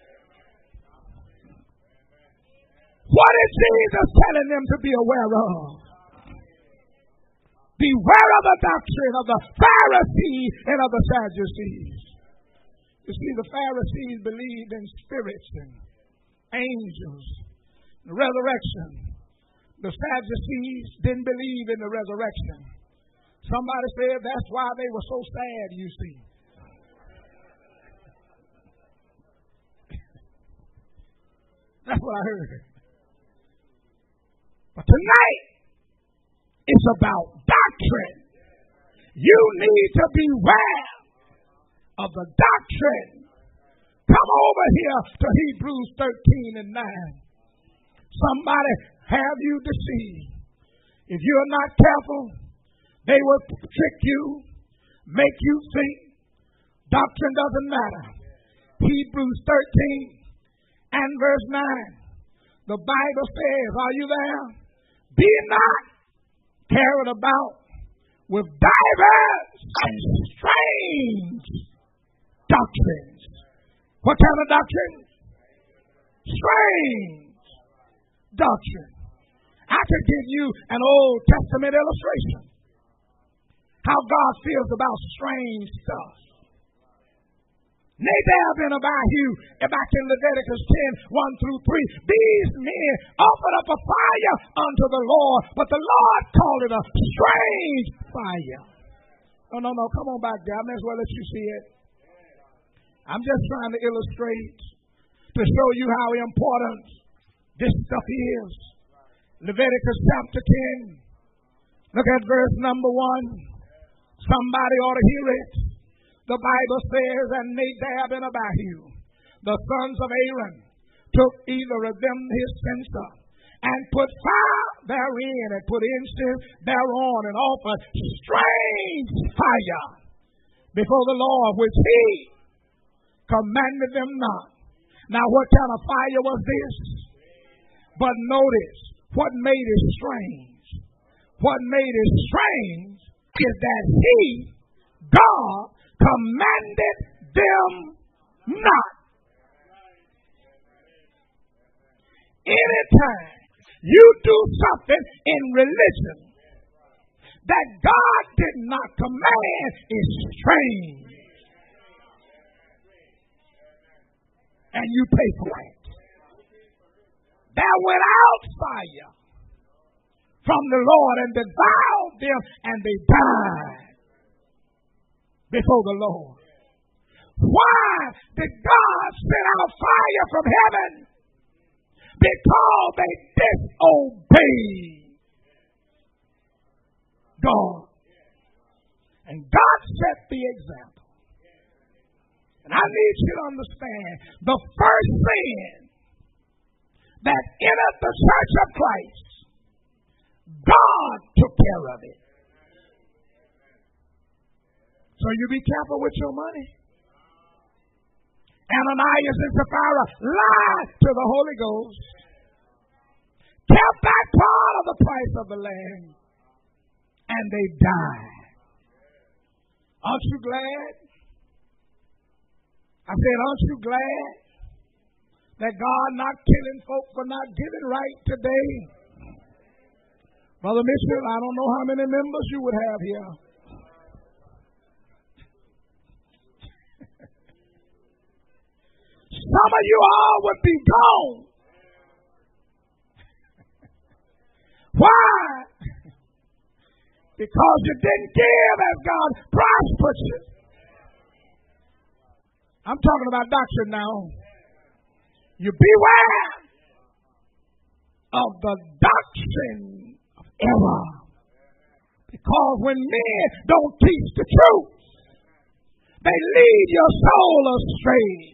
What is Jesus telling them to be aware of? Beware of the doctrine of the Pharisees and of the Sadducees. You see, the Pharisees believed in spirits and angels, the resurrection. The Sadducees didn't believe in the resurrection. Somebody said that's why they were so sad, you see. That's what I heard. But tonight, it's about doctrine. You need to beware of the doctrine. Come over here to Hebrews 13 and 9. Somebody have you deceived. If you're not careful, they will trick you, make you think doctrine doesn't matter. Hebrews 13 and verse 9. The Bible says, are you there? Be not carried about with diverse and strange doctrines. What kind of doctrine? Strange doctrine. I could give you an Old Testament illustration. How God feels about strange stuff. Nadab and Abihu, back in Leviticus 10, 1 through 3, these men offered up a fire unto the Lord, but the Lord called it a strange fire. No, come on back there. I may as well let you see it. I'm just trying to illustrate, to show you how important this stuff is. Leviticus chapter 10. Look at verse number 1. Somebody ought to hear it. The Bible says, and Nadab and Abihu, the sons of Aaron, took either of them his censer, and put fire therein, and put incense thereon, and offered strange fire before the Lord, which he commanded them not. Now, what kind of fire was this? But notice, what made it strange? What made it strange is that he, God, commanded them not. Anytime you do something in religion that God did not command is strange. And you pay for it. There went out fire from the Lord and devoured them, and they died before the Lord. Why did God send out fire from heaven? Because they disobeyed God. And God set the example. And I need you to understand, the first sin that entered the church of Christ, God took care of it. So you be careful with your money. Ananias and Sapphira lied to the Holy Ghost, kept back part of the price of the land, and they died. Aren't you glad? I said, aren't you glad that God not killing folk for not giving right today? Brother Mitchell, I don't know how many members you would have here. Some of you all would be gone. Why? Because you didn't give as God prospered you. I'm talking about doctrine now. You beware of the doctrine of error. Because when men don't teach the truth, they lead your soul astray.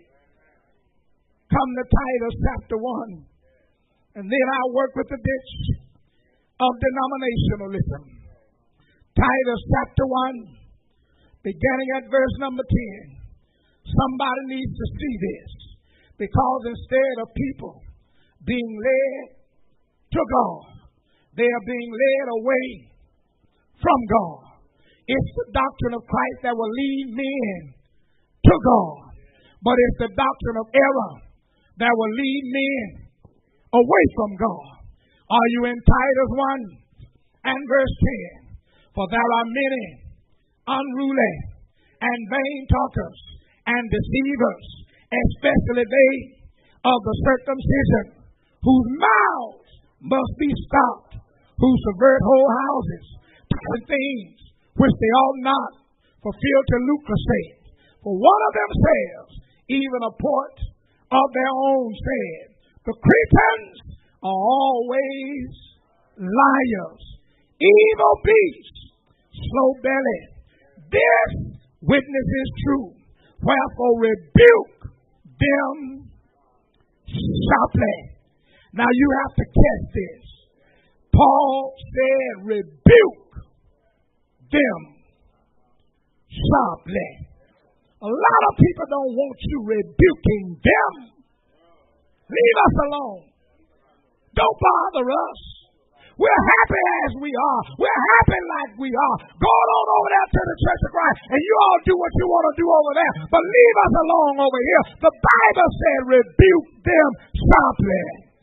Come to Titus chapter 1. And then I'll work with the ditch of denominationalism. Titus chapter 1, beginning at verse number 10. Somebody needs to see this. Because instead of people being led to God, they are being led away from God. It's the doctrine of Christ that will lead men to God. But it's the doctrine of error that will lead men away from God. Are you in Titus 1 and verse 10? For there are many unruly and vain talkers and deceivers, especially they of the circumcision, whose mouths must be stopped, who subvert whole houses, to things which they ought not, for fear to lucre sake. For one of themselves, even a part of their own said, the Cretans are always liars, evil beasts, slow-bellied. This witness is true. Wherefore rebuke them sharply. Now you have to catch this. Paul said rebuke them sharply. A lot of people don't want you rebuking them. Leave us alone. Don't bother us. We're happy as we are. We're happy like we are. Go on over there to the Church of Christ and you all do what you want to do over there. But leave us alone over here. The Bible said rebuke them sharply.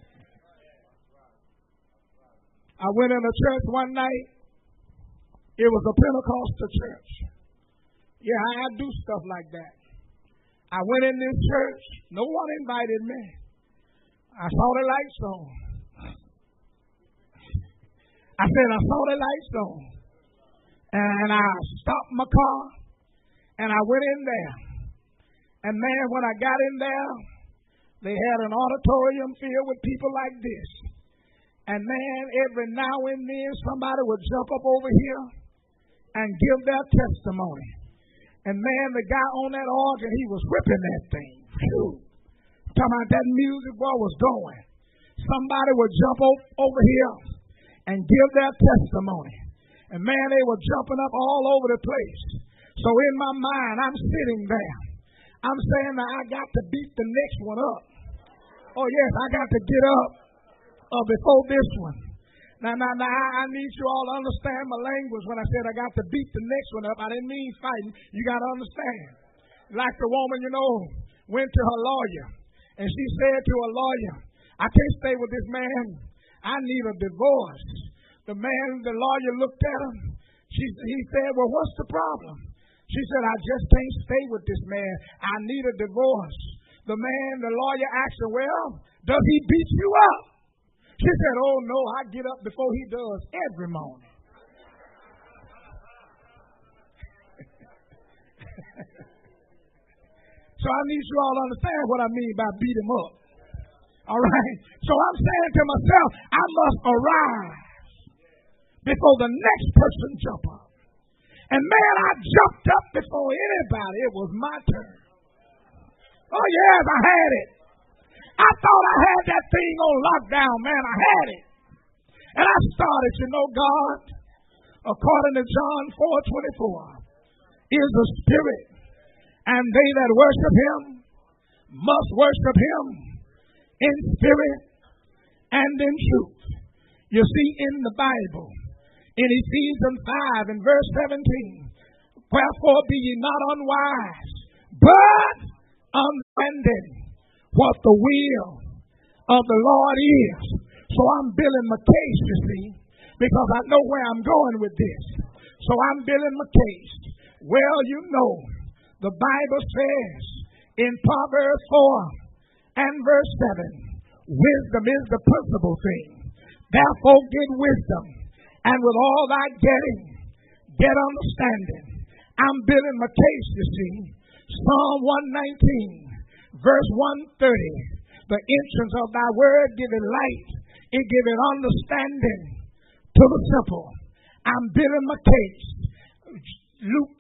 I went in a church one night. It was a Pentecostal church. Yeah, I do stuff like that. I went in this church. No one invited me. I saw the lights on. I said, I saw the lights on. And I stopped my car. And I went in there. And man, when I got in there, they had an auditorium filled with people like this. And man, every now and then somebody would jump up over here and give their testimony. And man, the guy on that organ, he was whipping that thing. Phew. Talking about that music, boy, was going. Somebody would jump over here and give their testimony. And man, they were jumping up all over the place. So in my mind, I'm sitting there. I'm saying that I got to beat the next one up. Oh yes, I got to get up before this one. Now, I need you all to understand my language when I said I got to beat the next one up. I didn't mean fighting. You got to understand. Like the woman, went to her lawyer. And she said to her lawyer, I can't stay with this man. I need a divorce. The lawyer looked at her. He said, well, what's the problem? She said, I just can't stay with this man. I need a divorce. The lawyer asked her, well, does he beat you up? She said, oh, no, I get up before he does every morning. So I need you all to understand what I mean by beat him up. All right? So I'm saying to myself, I must arise before the next person jump up. And man, I jumped up before anybody. It was my turn. Oh yes, I had it. I thought I had that thing on lockdown, man. I had it. And I started, God, according to John 4:24, is the Spirit, and they that worship him must worship him in spirit and in truth. You see in the Bible, in Ephesians 5 and verse 17, wherefore be ye not unwise, but understanding what the will of the Lord is. So I'm building my case, you see, because I know where I'm going with this. So I'm building my case. Well, the Bible says in Proverbs 4 and verse 7, wisdom is the principal thing. Therefore get wisdom, and with all thy getting, get understanding. I'm building my case, you see. Psalm 119, verse 130. The entrance of thy word giveth light, it giveth understanding to the simple. I'm building my case. Luke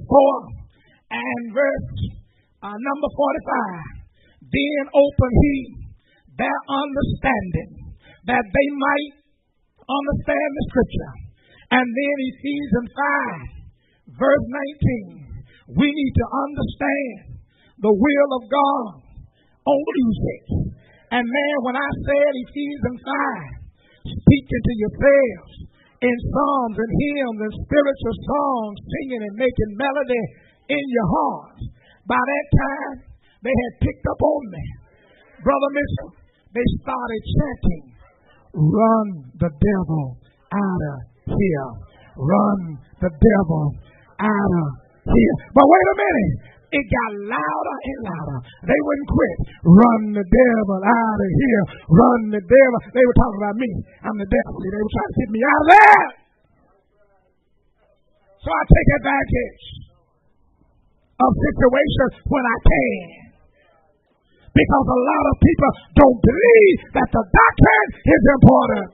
24 and verse number 45. Then open he their understanding, that they might understand the scripture. And then Ephesians 5, verse 19. We need to understand the will of God on music. And man, when I said Ephesians 5, speaking to yourselves in psalms and hymns and spiritual songs, singing and making melody in your heart, by that time they had picked up on me. Brother Mitchell, they started chanting, run the devil out of here. Run the devil out of here. But wait a minute. It got louder and louder. They wouldn't quit. Run the devil out of here. Run the devil. They were talking about me. I'm the devil. They were trying to get me out of there. So I take advantage of situations when I can. Because a lot of people don't believe that the doctrine is important.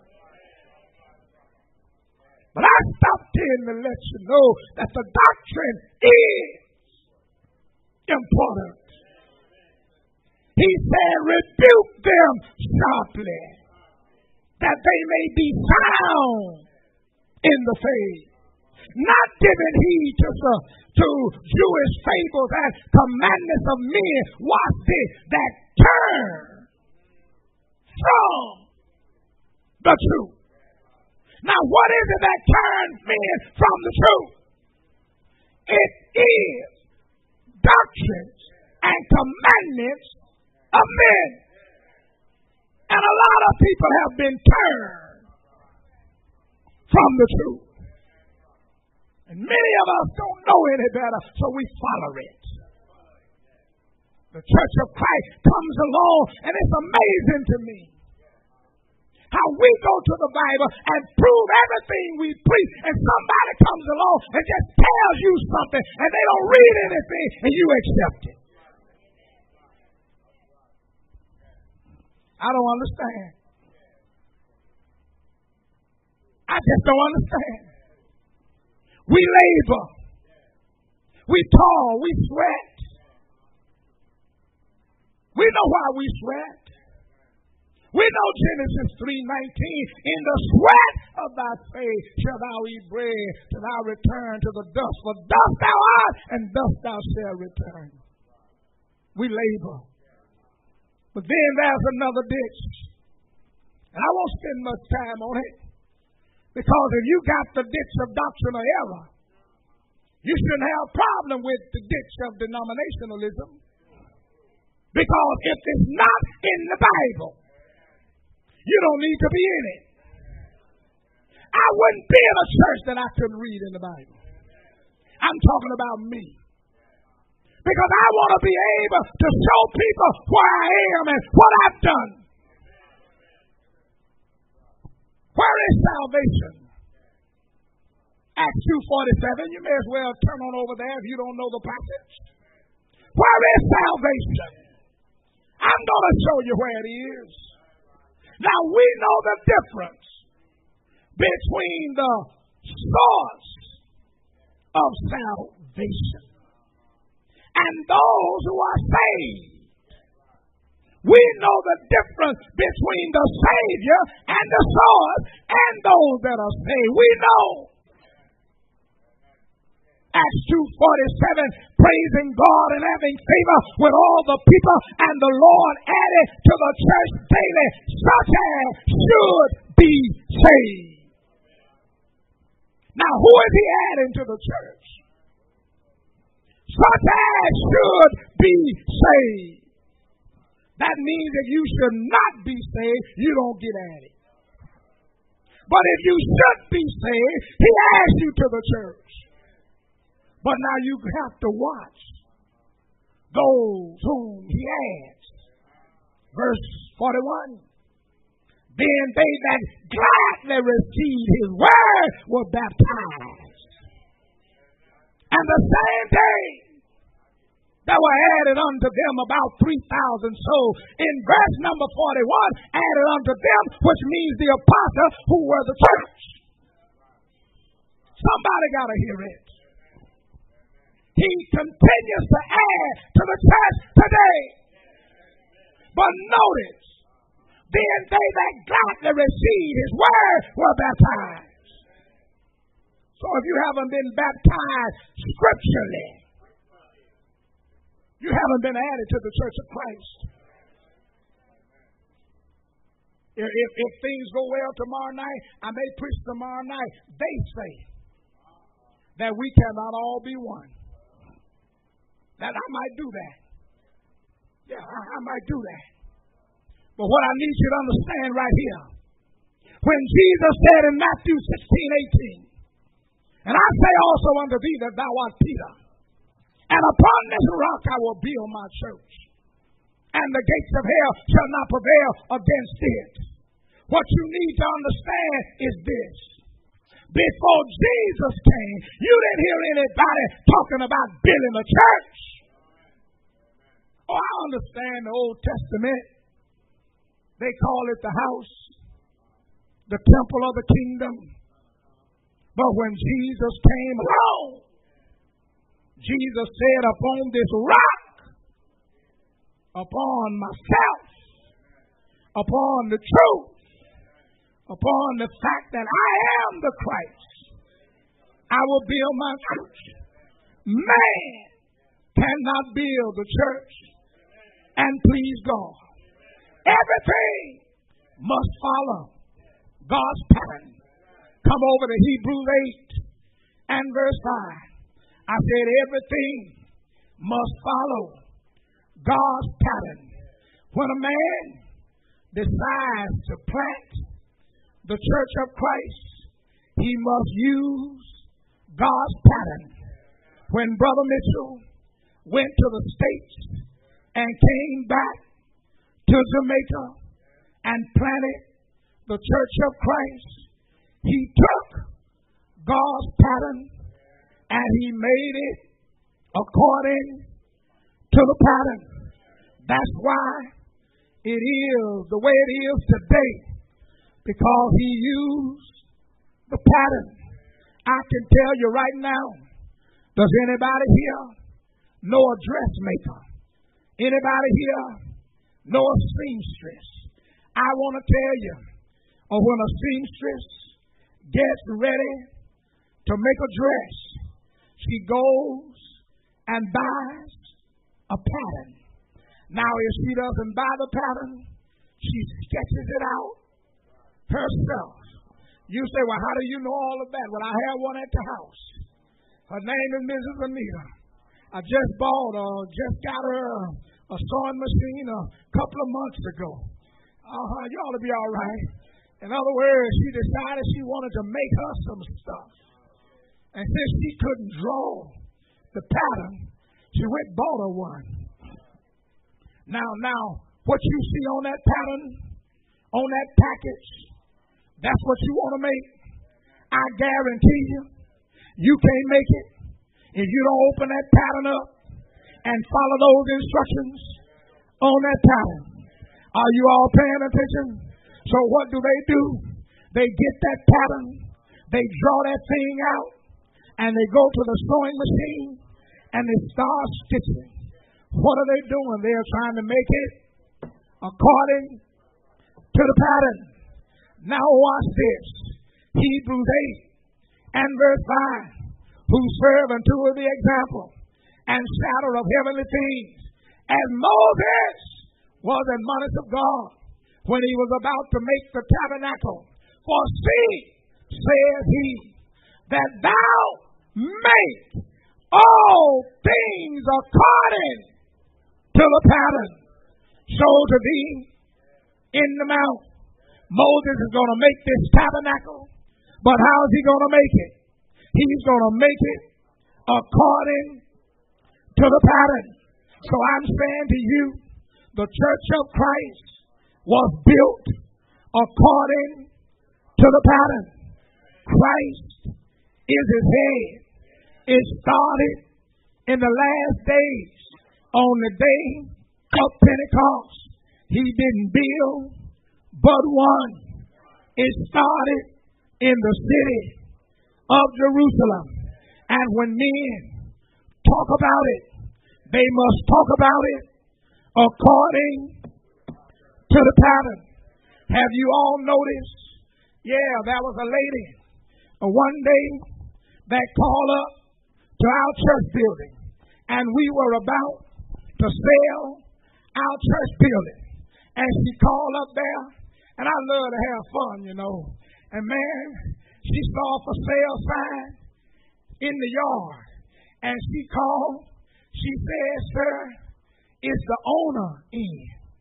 But I stopped in to let you know that the doctrine is important. He said, rebuke them sharply, that they may be sound in the faith, not giving heed to Jewish fables and commandments of men, watch this, that turn from the truth. Now, what is it that turns men from the truth? It is doctrines and commandments of men. And a lot of people have been turned from the truth. And many of us don't know any better, so we follow it. The Church of Christ comes along, and it's amazing to me how we go to the Bible and prove everything we preach, and somebody comes along and just tells you something, and they don't read anything, and you accept it. I don't understand. I just don't understand. We labor. We toil. We sweat. We know why we sweat. We know Genesis 3:19. In the sweat of thy face shall thou eat bread till thou return to the dust. For dust thou art, and dust thou shalt return. We labor. But then there's another ditch. And I won't spend much time on it. Because if you got the ditch of doctrinal error, you shouldn't have a problem with the ditch of denominationalism. Because if it's not in the Bible, you don't need to be in it. I wouldn't be in a church that I couldn't read in the Bible. I'm talking about me. Because I want to be able to show people where I am and what I've done. Where is salvation? Acts 2:47. You may as well turn on over there if you don't know the passage. Where is salvation? I'm going to show you where it is. Now we know the difference between the source of salvation and those who are saved. We know the difference between the Savior and the source and those that are saved. We know. Acts 2:47, praising God and having favor with all the people, and the Lord added to the church daily such as should be saved. Now, who is he adding to the church? Such as should be saved. That means if you should not be saved, you don't get added. But if you should be saved, he adds you to the church. But now you have to watch those whom he adds. Verse 41. Then they that gladly received his word were baptized. And the same day there were added unto them about 3,000 souls. In verse number 41, added unto them, which means the apostles who were the church. Somebody got to hear it. He continues to add to the church today. But notice, then they that gladly received his word were baptized. So if you haven't been baptized scripturally, you haven't been added to the church of Christ. If things go well tomorrow night, I may preach tomorrow night. They say that we cannot all be one. That I might do that. Yeah, I might do that. But what I need you to understand right here, when Jesus said in Matthew 16:18, and I say also unto thee that thou art Peter, and upon this rock I will build my church, and the gates of hell shall not prevail against it. What you need to understand is this. Before Jesus came, you didn't hear anybody talking about building a church. Oh, I understand the Old Testament. They call it the house, the temple of the kingdom. But when Jesus came along, Jesus said, upon this rock, upon myself, upon the truth, upon the fact that I am the Christ, I will build my church. Man cannot build the church and please God. Everything must follow God's pattern. Come over to Hebrews 8 and verse 5. I said everything must follow God's pattern. When a man decides to plant the church of Christ, he must use God's pattern. When Brother Mitchell went to the States and came back to Jamaica and planted the church of Christ, he took God's pattern and he made it according to the pattern. That's why it is the way it is today, because he used the pattern. I can tell you right now, does anybody here know a dressmaker? Anybody here know a seamstress? I want to tell you, when a seamstress gets ready to make a dress, she goes and buys a pattern. Now, if she doesn't buy the pattern, she sketches it out herself. You say, well, how do you know all of that? Well, I have one at the house. Her name is Mrs. Anita. I just got her a sewing machine a couple of months ago. You ought to be all right. In other words, she decided she wanted to make her some stuff. And since she couldn't draw the pattern, she went and bought her one. Now, what you see on that pattern, on that package, that's what you want to make. I guarantee you, you can't make it if you don't open that pattern up and follow those instructions on that pattern. Are you all paying attention? So what do? They get that pattern, they draw that thing out, and they go to the sewing machine and they start stitching. What are they doing? They are trying to make it according to the pattern. Now watch this. Hebrews 8 and verse 5. Who serve unto the example and shadow of heavenly things, as Moses was admonished of God when he was about to make the tabernacle. For see, saith he, that thou make all things according to the pattern showed to thee in the mount. Moses is going to make this tabernacle, but how is he going to make it? He's going to make it according to the pattern. So I'm saying to you, the church of Christ was built according to the pattern. Christ is his head. It started in the last days on the day of Pentecost. He didn't build but one. It started in the city of Jerusalem. And when men talk about it, they must talk about it according to the pattern. Have you all noticed? Yeah, there was a lady one day that called up to our church building, and we were about to sell our church building. And she called up there, and I love to have fun, you know. And man, she saw a for sale sign in the yard, and she called. She said, "Sir, is the owner in?"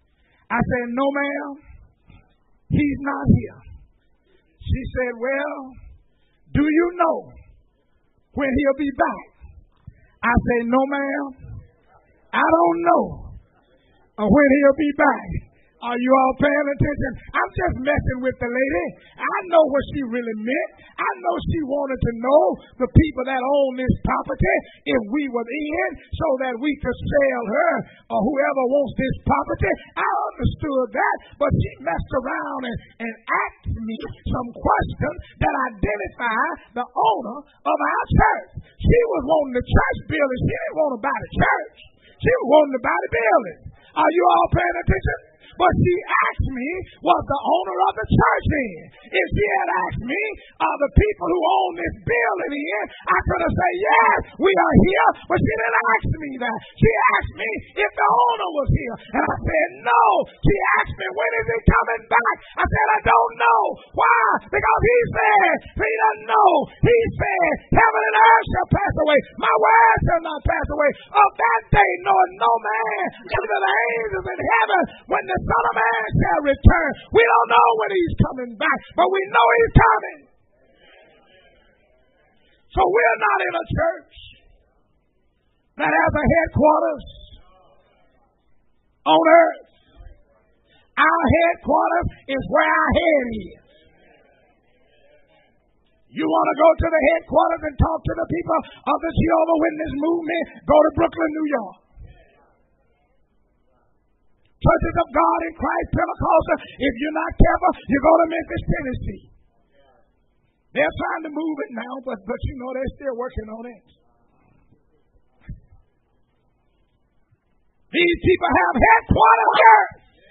I said, "No, ma'am, he's not here." She said, "Well, do you know when he'll be back?" I said, "No, ma'am, I don't know when he'll be back." Are you all paying attention? I'm just messing with the lady. I know what she really meant. I know she wanted to know the people that own this property if we were in so that we could sell her or whoever wants this property. I understood that, but she messed around and asked me some questions that identify the owner of our church. She was wanting the church building. She didn't want to buy the church. She was wanting to buy the building. Are you all paying attention? But she asked me, was the owner of the church in? If she had asked me, are the people who own this building in? I could have said, yes, we are here. But she didn't ask me that. She asked me if the owner was here. And I said, no. She asked me, when is he coming back? I said, I don't know. Why? Because he said, he doesn't know. He said, heaven and earth shall pass away. My word shall not pass away. Of that day, knowing no man, neither the angels in heaven, when the Son of Man shall return. We don't know when he's coming back, but we know he's coming. So we're not in a church that has a headquarters on earth. Our headquarters is where our head is. You want to go to the headquarters and talk to the people of the Jehovah's Witness movement? Go to Brooklyn, New York. Churches of God in Christ, Pentecostal. If you're not careful, you go to Memphis, Tennessee. They're trying to move it now, but you know they're still working on it. These people have headquarters here.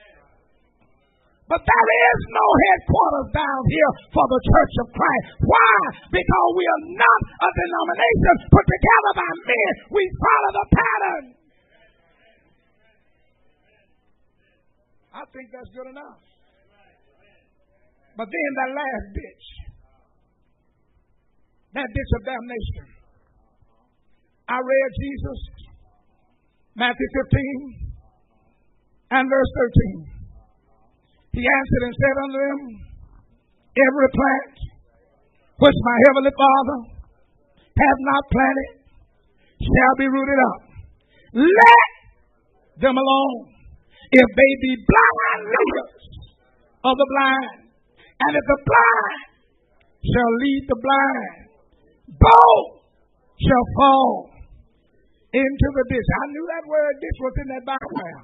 But there is no headquarters down here for the Church of Christ. Why? Because we are not a denomination put together by men. We follow the pattern. I think that's good enough. But then that last ditch, that ditch of damnation. I read Jesus, Matthew 15 and verse 13. He answered and said unto them, every plant which my heavenly Father hath not planted shall be rooted up. Let them alone. If they be blind leaders of the blind, and if the blind shall lead the blind, both shall fall into the ditch. I knew that word ditch was in that Bible.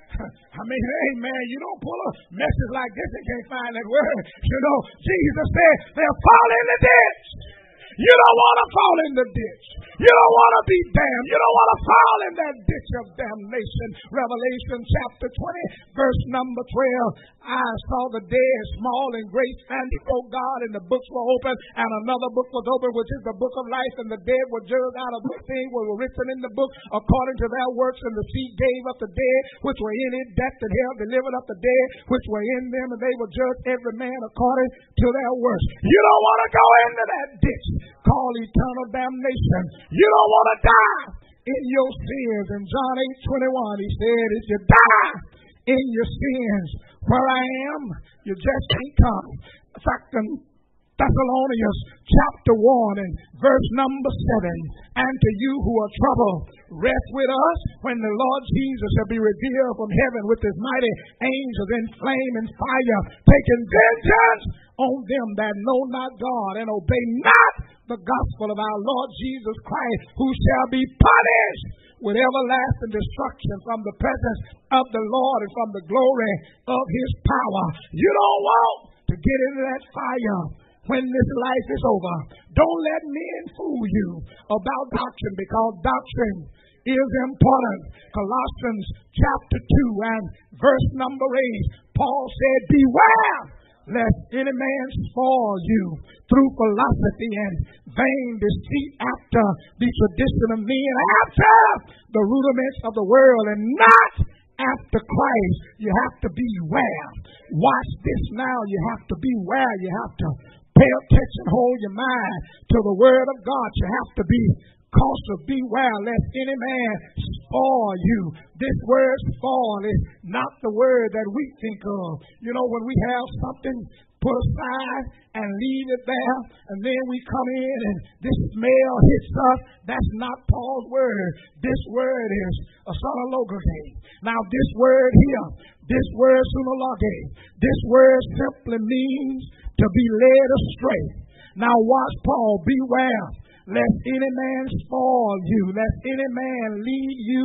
I mean, hey, man, you don't pull a message like this and can't find that word. You know, Jesus said they'll fall in the ditch. You don't want to fall in the ditch. You don't want to be damned. You don't want to fall in that ditch of damnation. Revelation chapter 20, verse number 12. I saw the dead, small and great, standing before God, and the books were open, and another book was open, which is the book of life, and the dead were judged out of the things that were written in the book according to their works, and the sea gave up the dead which were in it. Death and hell delivered up the dead which were in them, and they were judged every man according to their works. You don't want to go into that ditch called eternal damnation. You don't want to die in your sins. In John 8:21, he said, if you die in your sins, where I am, you just can't come. In fact, in Thessalonians chapter 1 and verse number 7, and to you who are troubled, rest with us when the Lord Jesus shall be revealed from heaven with his mighty angels in flame and fire, taking vengeance on them that know not God and obey not the gospel of our Lord Jesus Christ, who shall be punished with everlasting destruction from the presence of the Lord and from the glory of his power. You don't want to get into that fire when this life is over. Don't let men fool you about doctrine, because doctrine is important. Colossians chapter 2 and verse number 8, Paul said, beware lest any man spoil you through philosophy and vain deceit, after the tradition of men, after the rudiments of the world, and not after Christ. You have to beware. Watch this now. You have to beware. You have to pay attention. Hold your mind to the word of God. You have to be cautious. Beware lest any man spoil you. This word spoil is not the word that we think of. You know, when we have something put aside and leave it there, and then we come in and this smell hits us, that's not Paul's word. This word is a sonologate. Now this word here, this word sonologate, this word simply means to be led astray. Now watch Paul, beware lest any man spoil you, lest any man lead you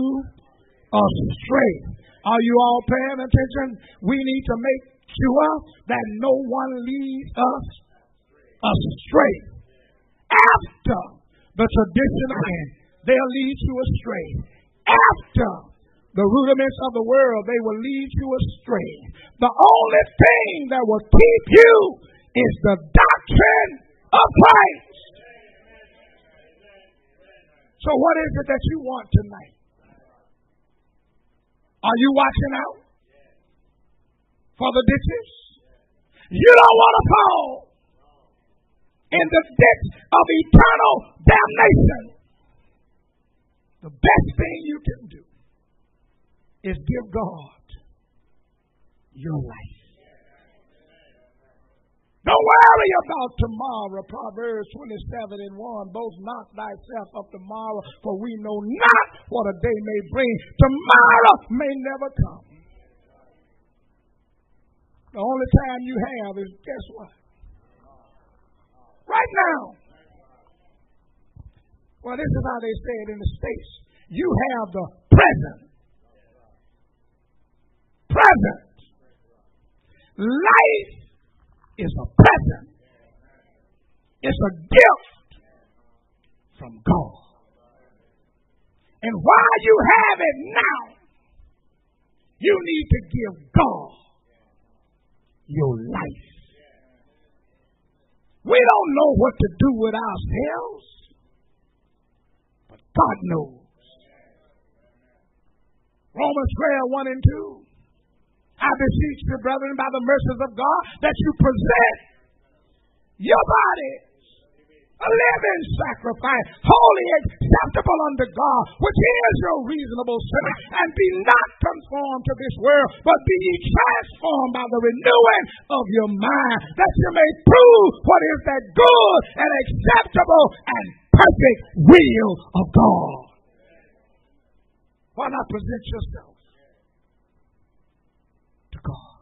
astray. Are you all paying attention? We need to make sure that no one leads us astray. After the tradition of man, they'll lead you astray. After the rudiments of the world, they will lead you astray. The only thing that will keep you is the doctrine of Christ. So what is it that you want tonight? Are you watching out for the ditches? You don't want to fall in the ditch of eternal damnation. The best thing you can do is give God your life. Don't worry about tomorrow. Proverbs 27:1. Boast not thyself of tomorrow, for we know not what a day may bring. Tomorrow may never come. The only time you have is, guess what? Right now. Well, this is how they say it in the States. You have the present. Present. Life is a present. It's a gift from God. And while you have it now, you need to give God your life. We don't know what to do with ourselves, but God knows. Romans 12:1-2. I beseech you, brethren, by the mercies of God, that you present your body a living sacrifice, wholly acceptable unto God, which is your reasonable service. And be not conformed to this world, but be ye transformed by the renewing of your mind, that you may prove what is that good and acceptable and perfect will of God. Why not present yourself to God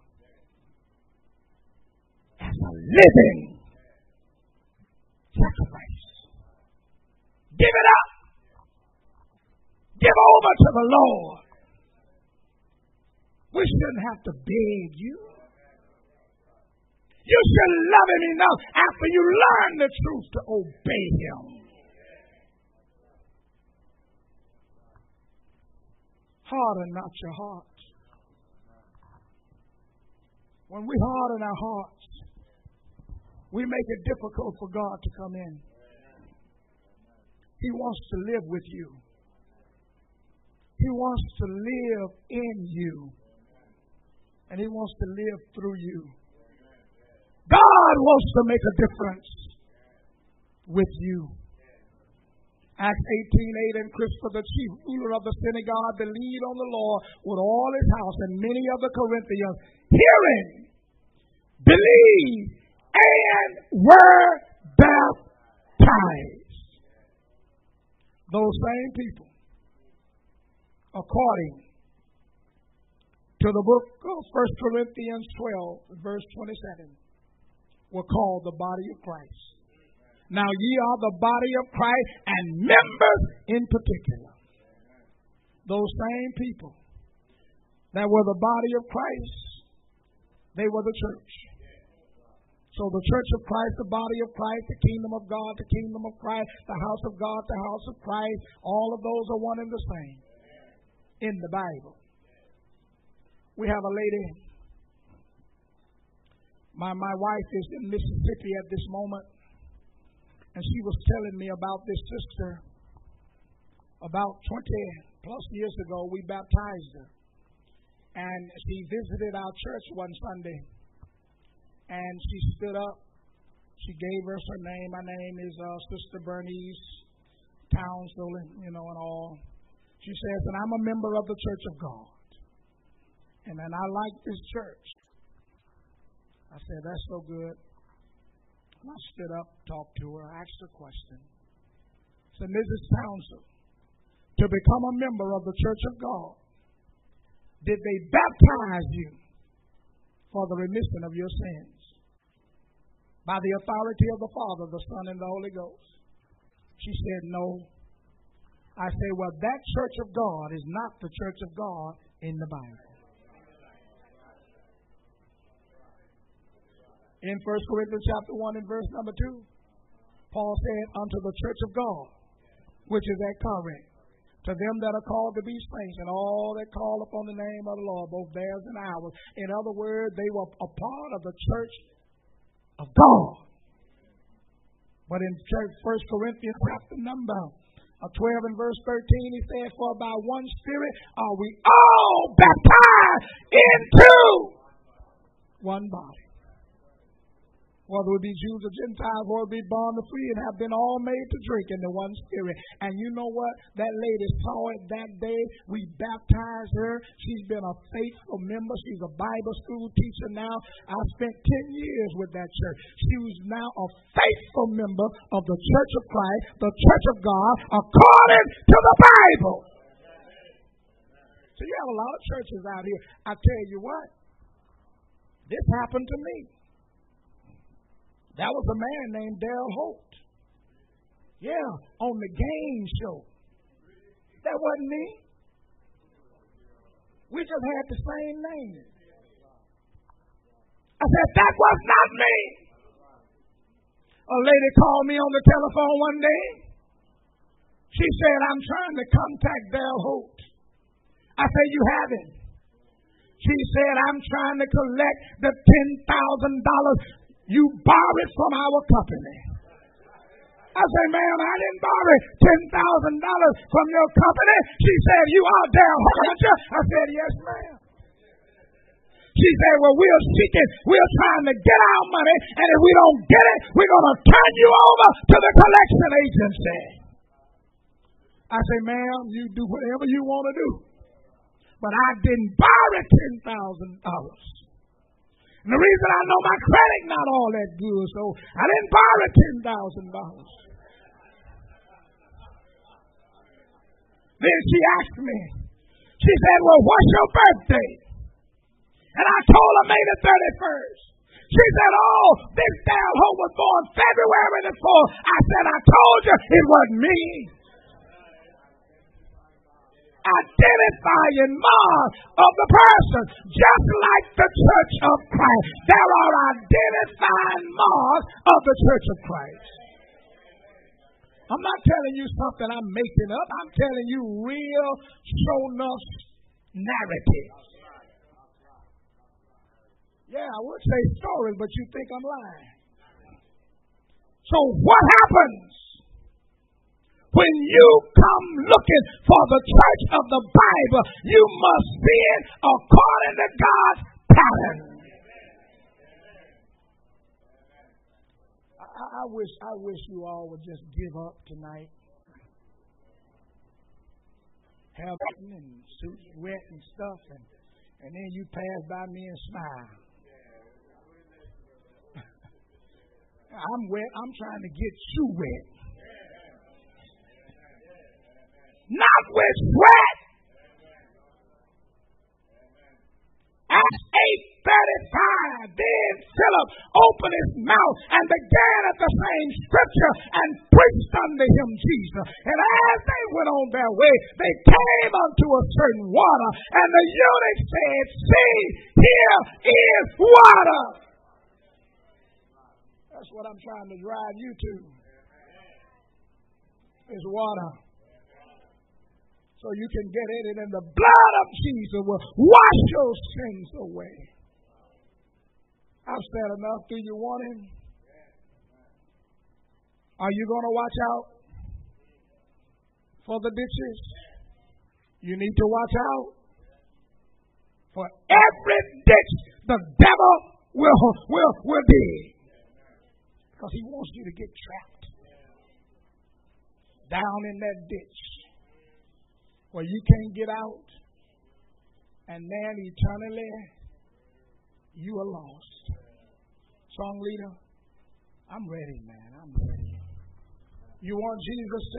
as a living sacrifice? Give it up. give over to the Lord. We shouldn't have to beg you. You should love him enough after you learn the truth to obey him. Harden not your hearts. When we harden our hearts, we make it difficult for God to come in. He wants to live with you. He wants to live in you. And he wants to live through you. God wants to make a difference with you. Acts 18:8, and Crispus, the chief ruler of the synagogue, believed on the Lord with all his house, and many of the Corinthians, hearing, believed, and were baptized. Those same people, according to the book of 1 Corinthians 12, verse 27, were called the body of Christ. Now ye are the body of Christ, and members in particular. Those same people that were the body of Christ, they were the church. So the church of Christ, the body of Christ, the kingdom of God, the kingdom of Christ, the house of God, the house of Christ, all of those are one and the same in the Bible. We have a lady, my wife is in Mississippi at this moment, and she was telling me about this sister. About 20 plus years ago, we baptized her. And she visited our church one Sunday. And she stood up. She gave us her name. My name is Sister Bernice Townsville, and all. She says, and I'm a member of the Church of God. And then I like this church. I said, that's so good. And I stood up, talked to her, asked her a question. I said, Mrs. Townsend, to become a member of the Church of God, did they baptize you for the remission of your sins? By the authority of the Father, the Son, and the Holy Ghost? She said, no. I say, well, that Church of God is not the Church of God in the Bible. In 1 Corinthians chapter 1 and verse number 2, Paul said, unto the church of God, which is at Corinth, to them that are called to be saints, and all that call upon the name of the Lord, both theirs and ours. In other words, they were a part of the church of God. But in 1 Corinthians chapter number 12 and verse 13, he said, for by one Spirit are we all baptized into one body. Whether it be Jews or Gentiles, or it be bond or free, and have been all made to drink in the one Spirit. And you know what? That lady saw it that day. We baptized her. She's been a faithful member. She's a Bible school teacher now. I spent 10 years with that church. She was now a faithful member of the Church of Christ, the Church of God, according to the Bible. So you have a lot of churches out here. I tell you what, this happened to me. That was a man named Daryl Holt. Yeah, on the game show. That wasn't me. We just had the same name. I said, that was not me. A lady called me on the telephone one day. She said, I'm trying to contact Daryl Holt. I said, you haven't. She said, I'm trying to collect the $10,000 you borrowed from our company. I said, ma'am, I didn't borrow $10,000 from your company. She said, you are Daryl Holt. I said, yes, ma'am. She said, well, we're trying to get our money, and if we don't get it, we're going to turn you over to the collection agency. I said, ma'am, you do whatever you want to do. But I didn't borrow $10,000. And the reason I know my credit not all that good, so I didn't borrow $10,000. Then she asked me, she said, well, what's your birthday? And I told her May the 31st. She said, oh, this Daryl Holt was born February the 4th. I said, I told you it wasn't me. identifying marks of the person. Just like the Church of Christ, there are identifying marks of the Church of Christ. I'm not telling you something I'm making up. I'm telling you real, show-enough narratives. Yeah, I would say stories, but you think I'm lying. So what happens when you come looking for the church of the Bible? You must see it according to God's pattern. I wish you all would just give up tonight. Have and suits wet and stuff, and then you pass by me and smile. I'm wet. I'm trying to get you wet. Not with sweat. Acts 8:35. Then Philip opened his mouth and began at the same scripture and preached unto him Jesus. And as they went on their way, they came unto a certain water, and the eunuch said, "See, here is water." That's what I'm trying to drive you to. Is water. So you can get in it, and the blood of Jesus will wash your sins away. I've said enough. Do you want him? Are you going to watch out for the ditches? You need to watch out for every ditch the devil will dig. Because he wants you to get trapped down in that ditch where you can't get out, and then eternally you are lost. Song leader, I'm ready, man. I'm ready. You want Jesus to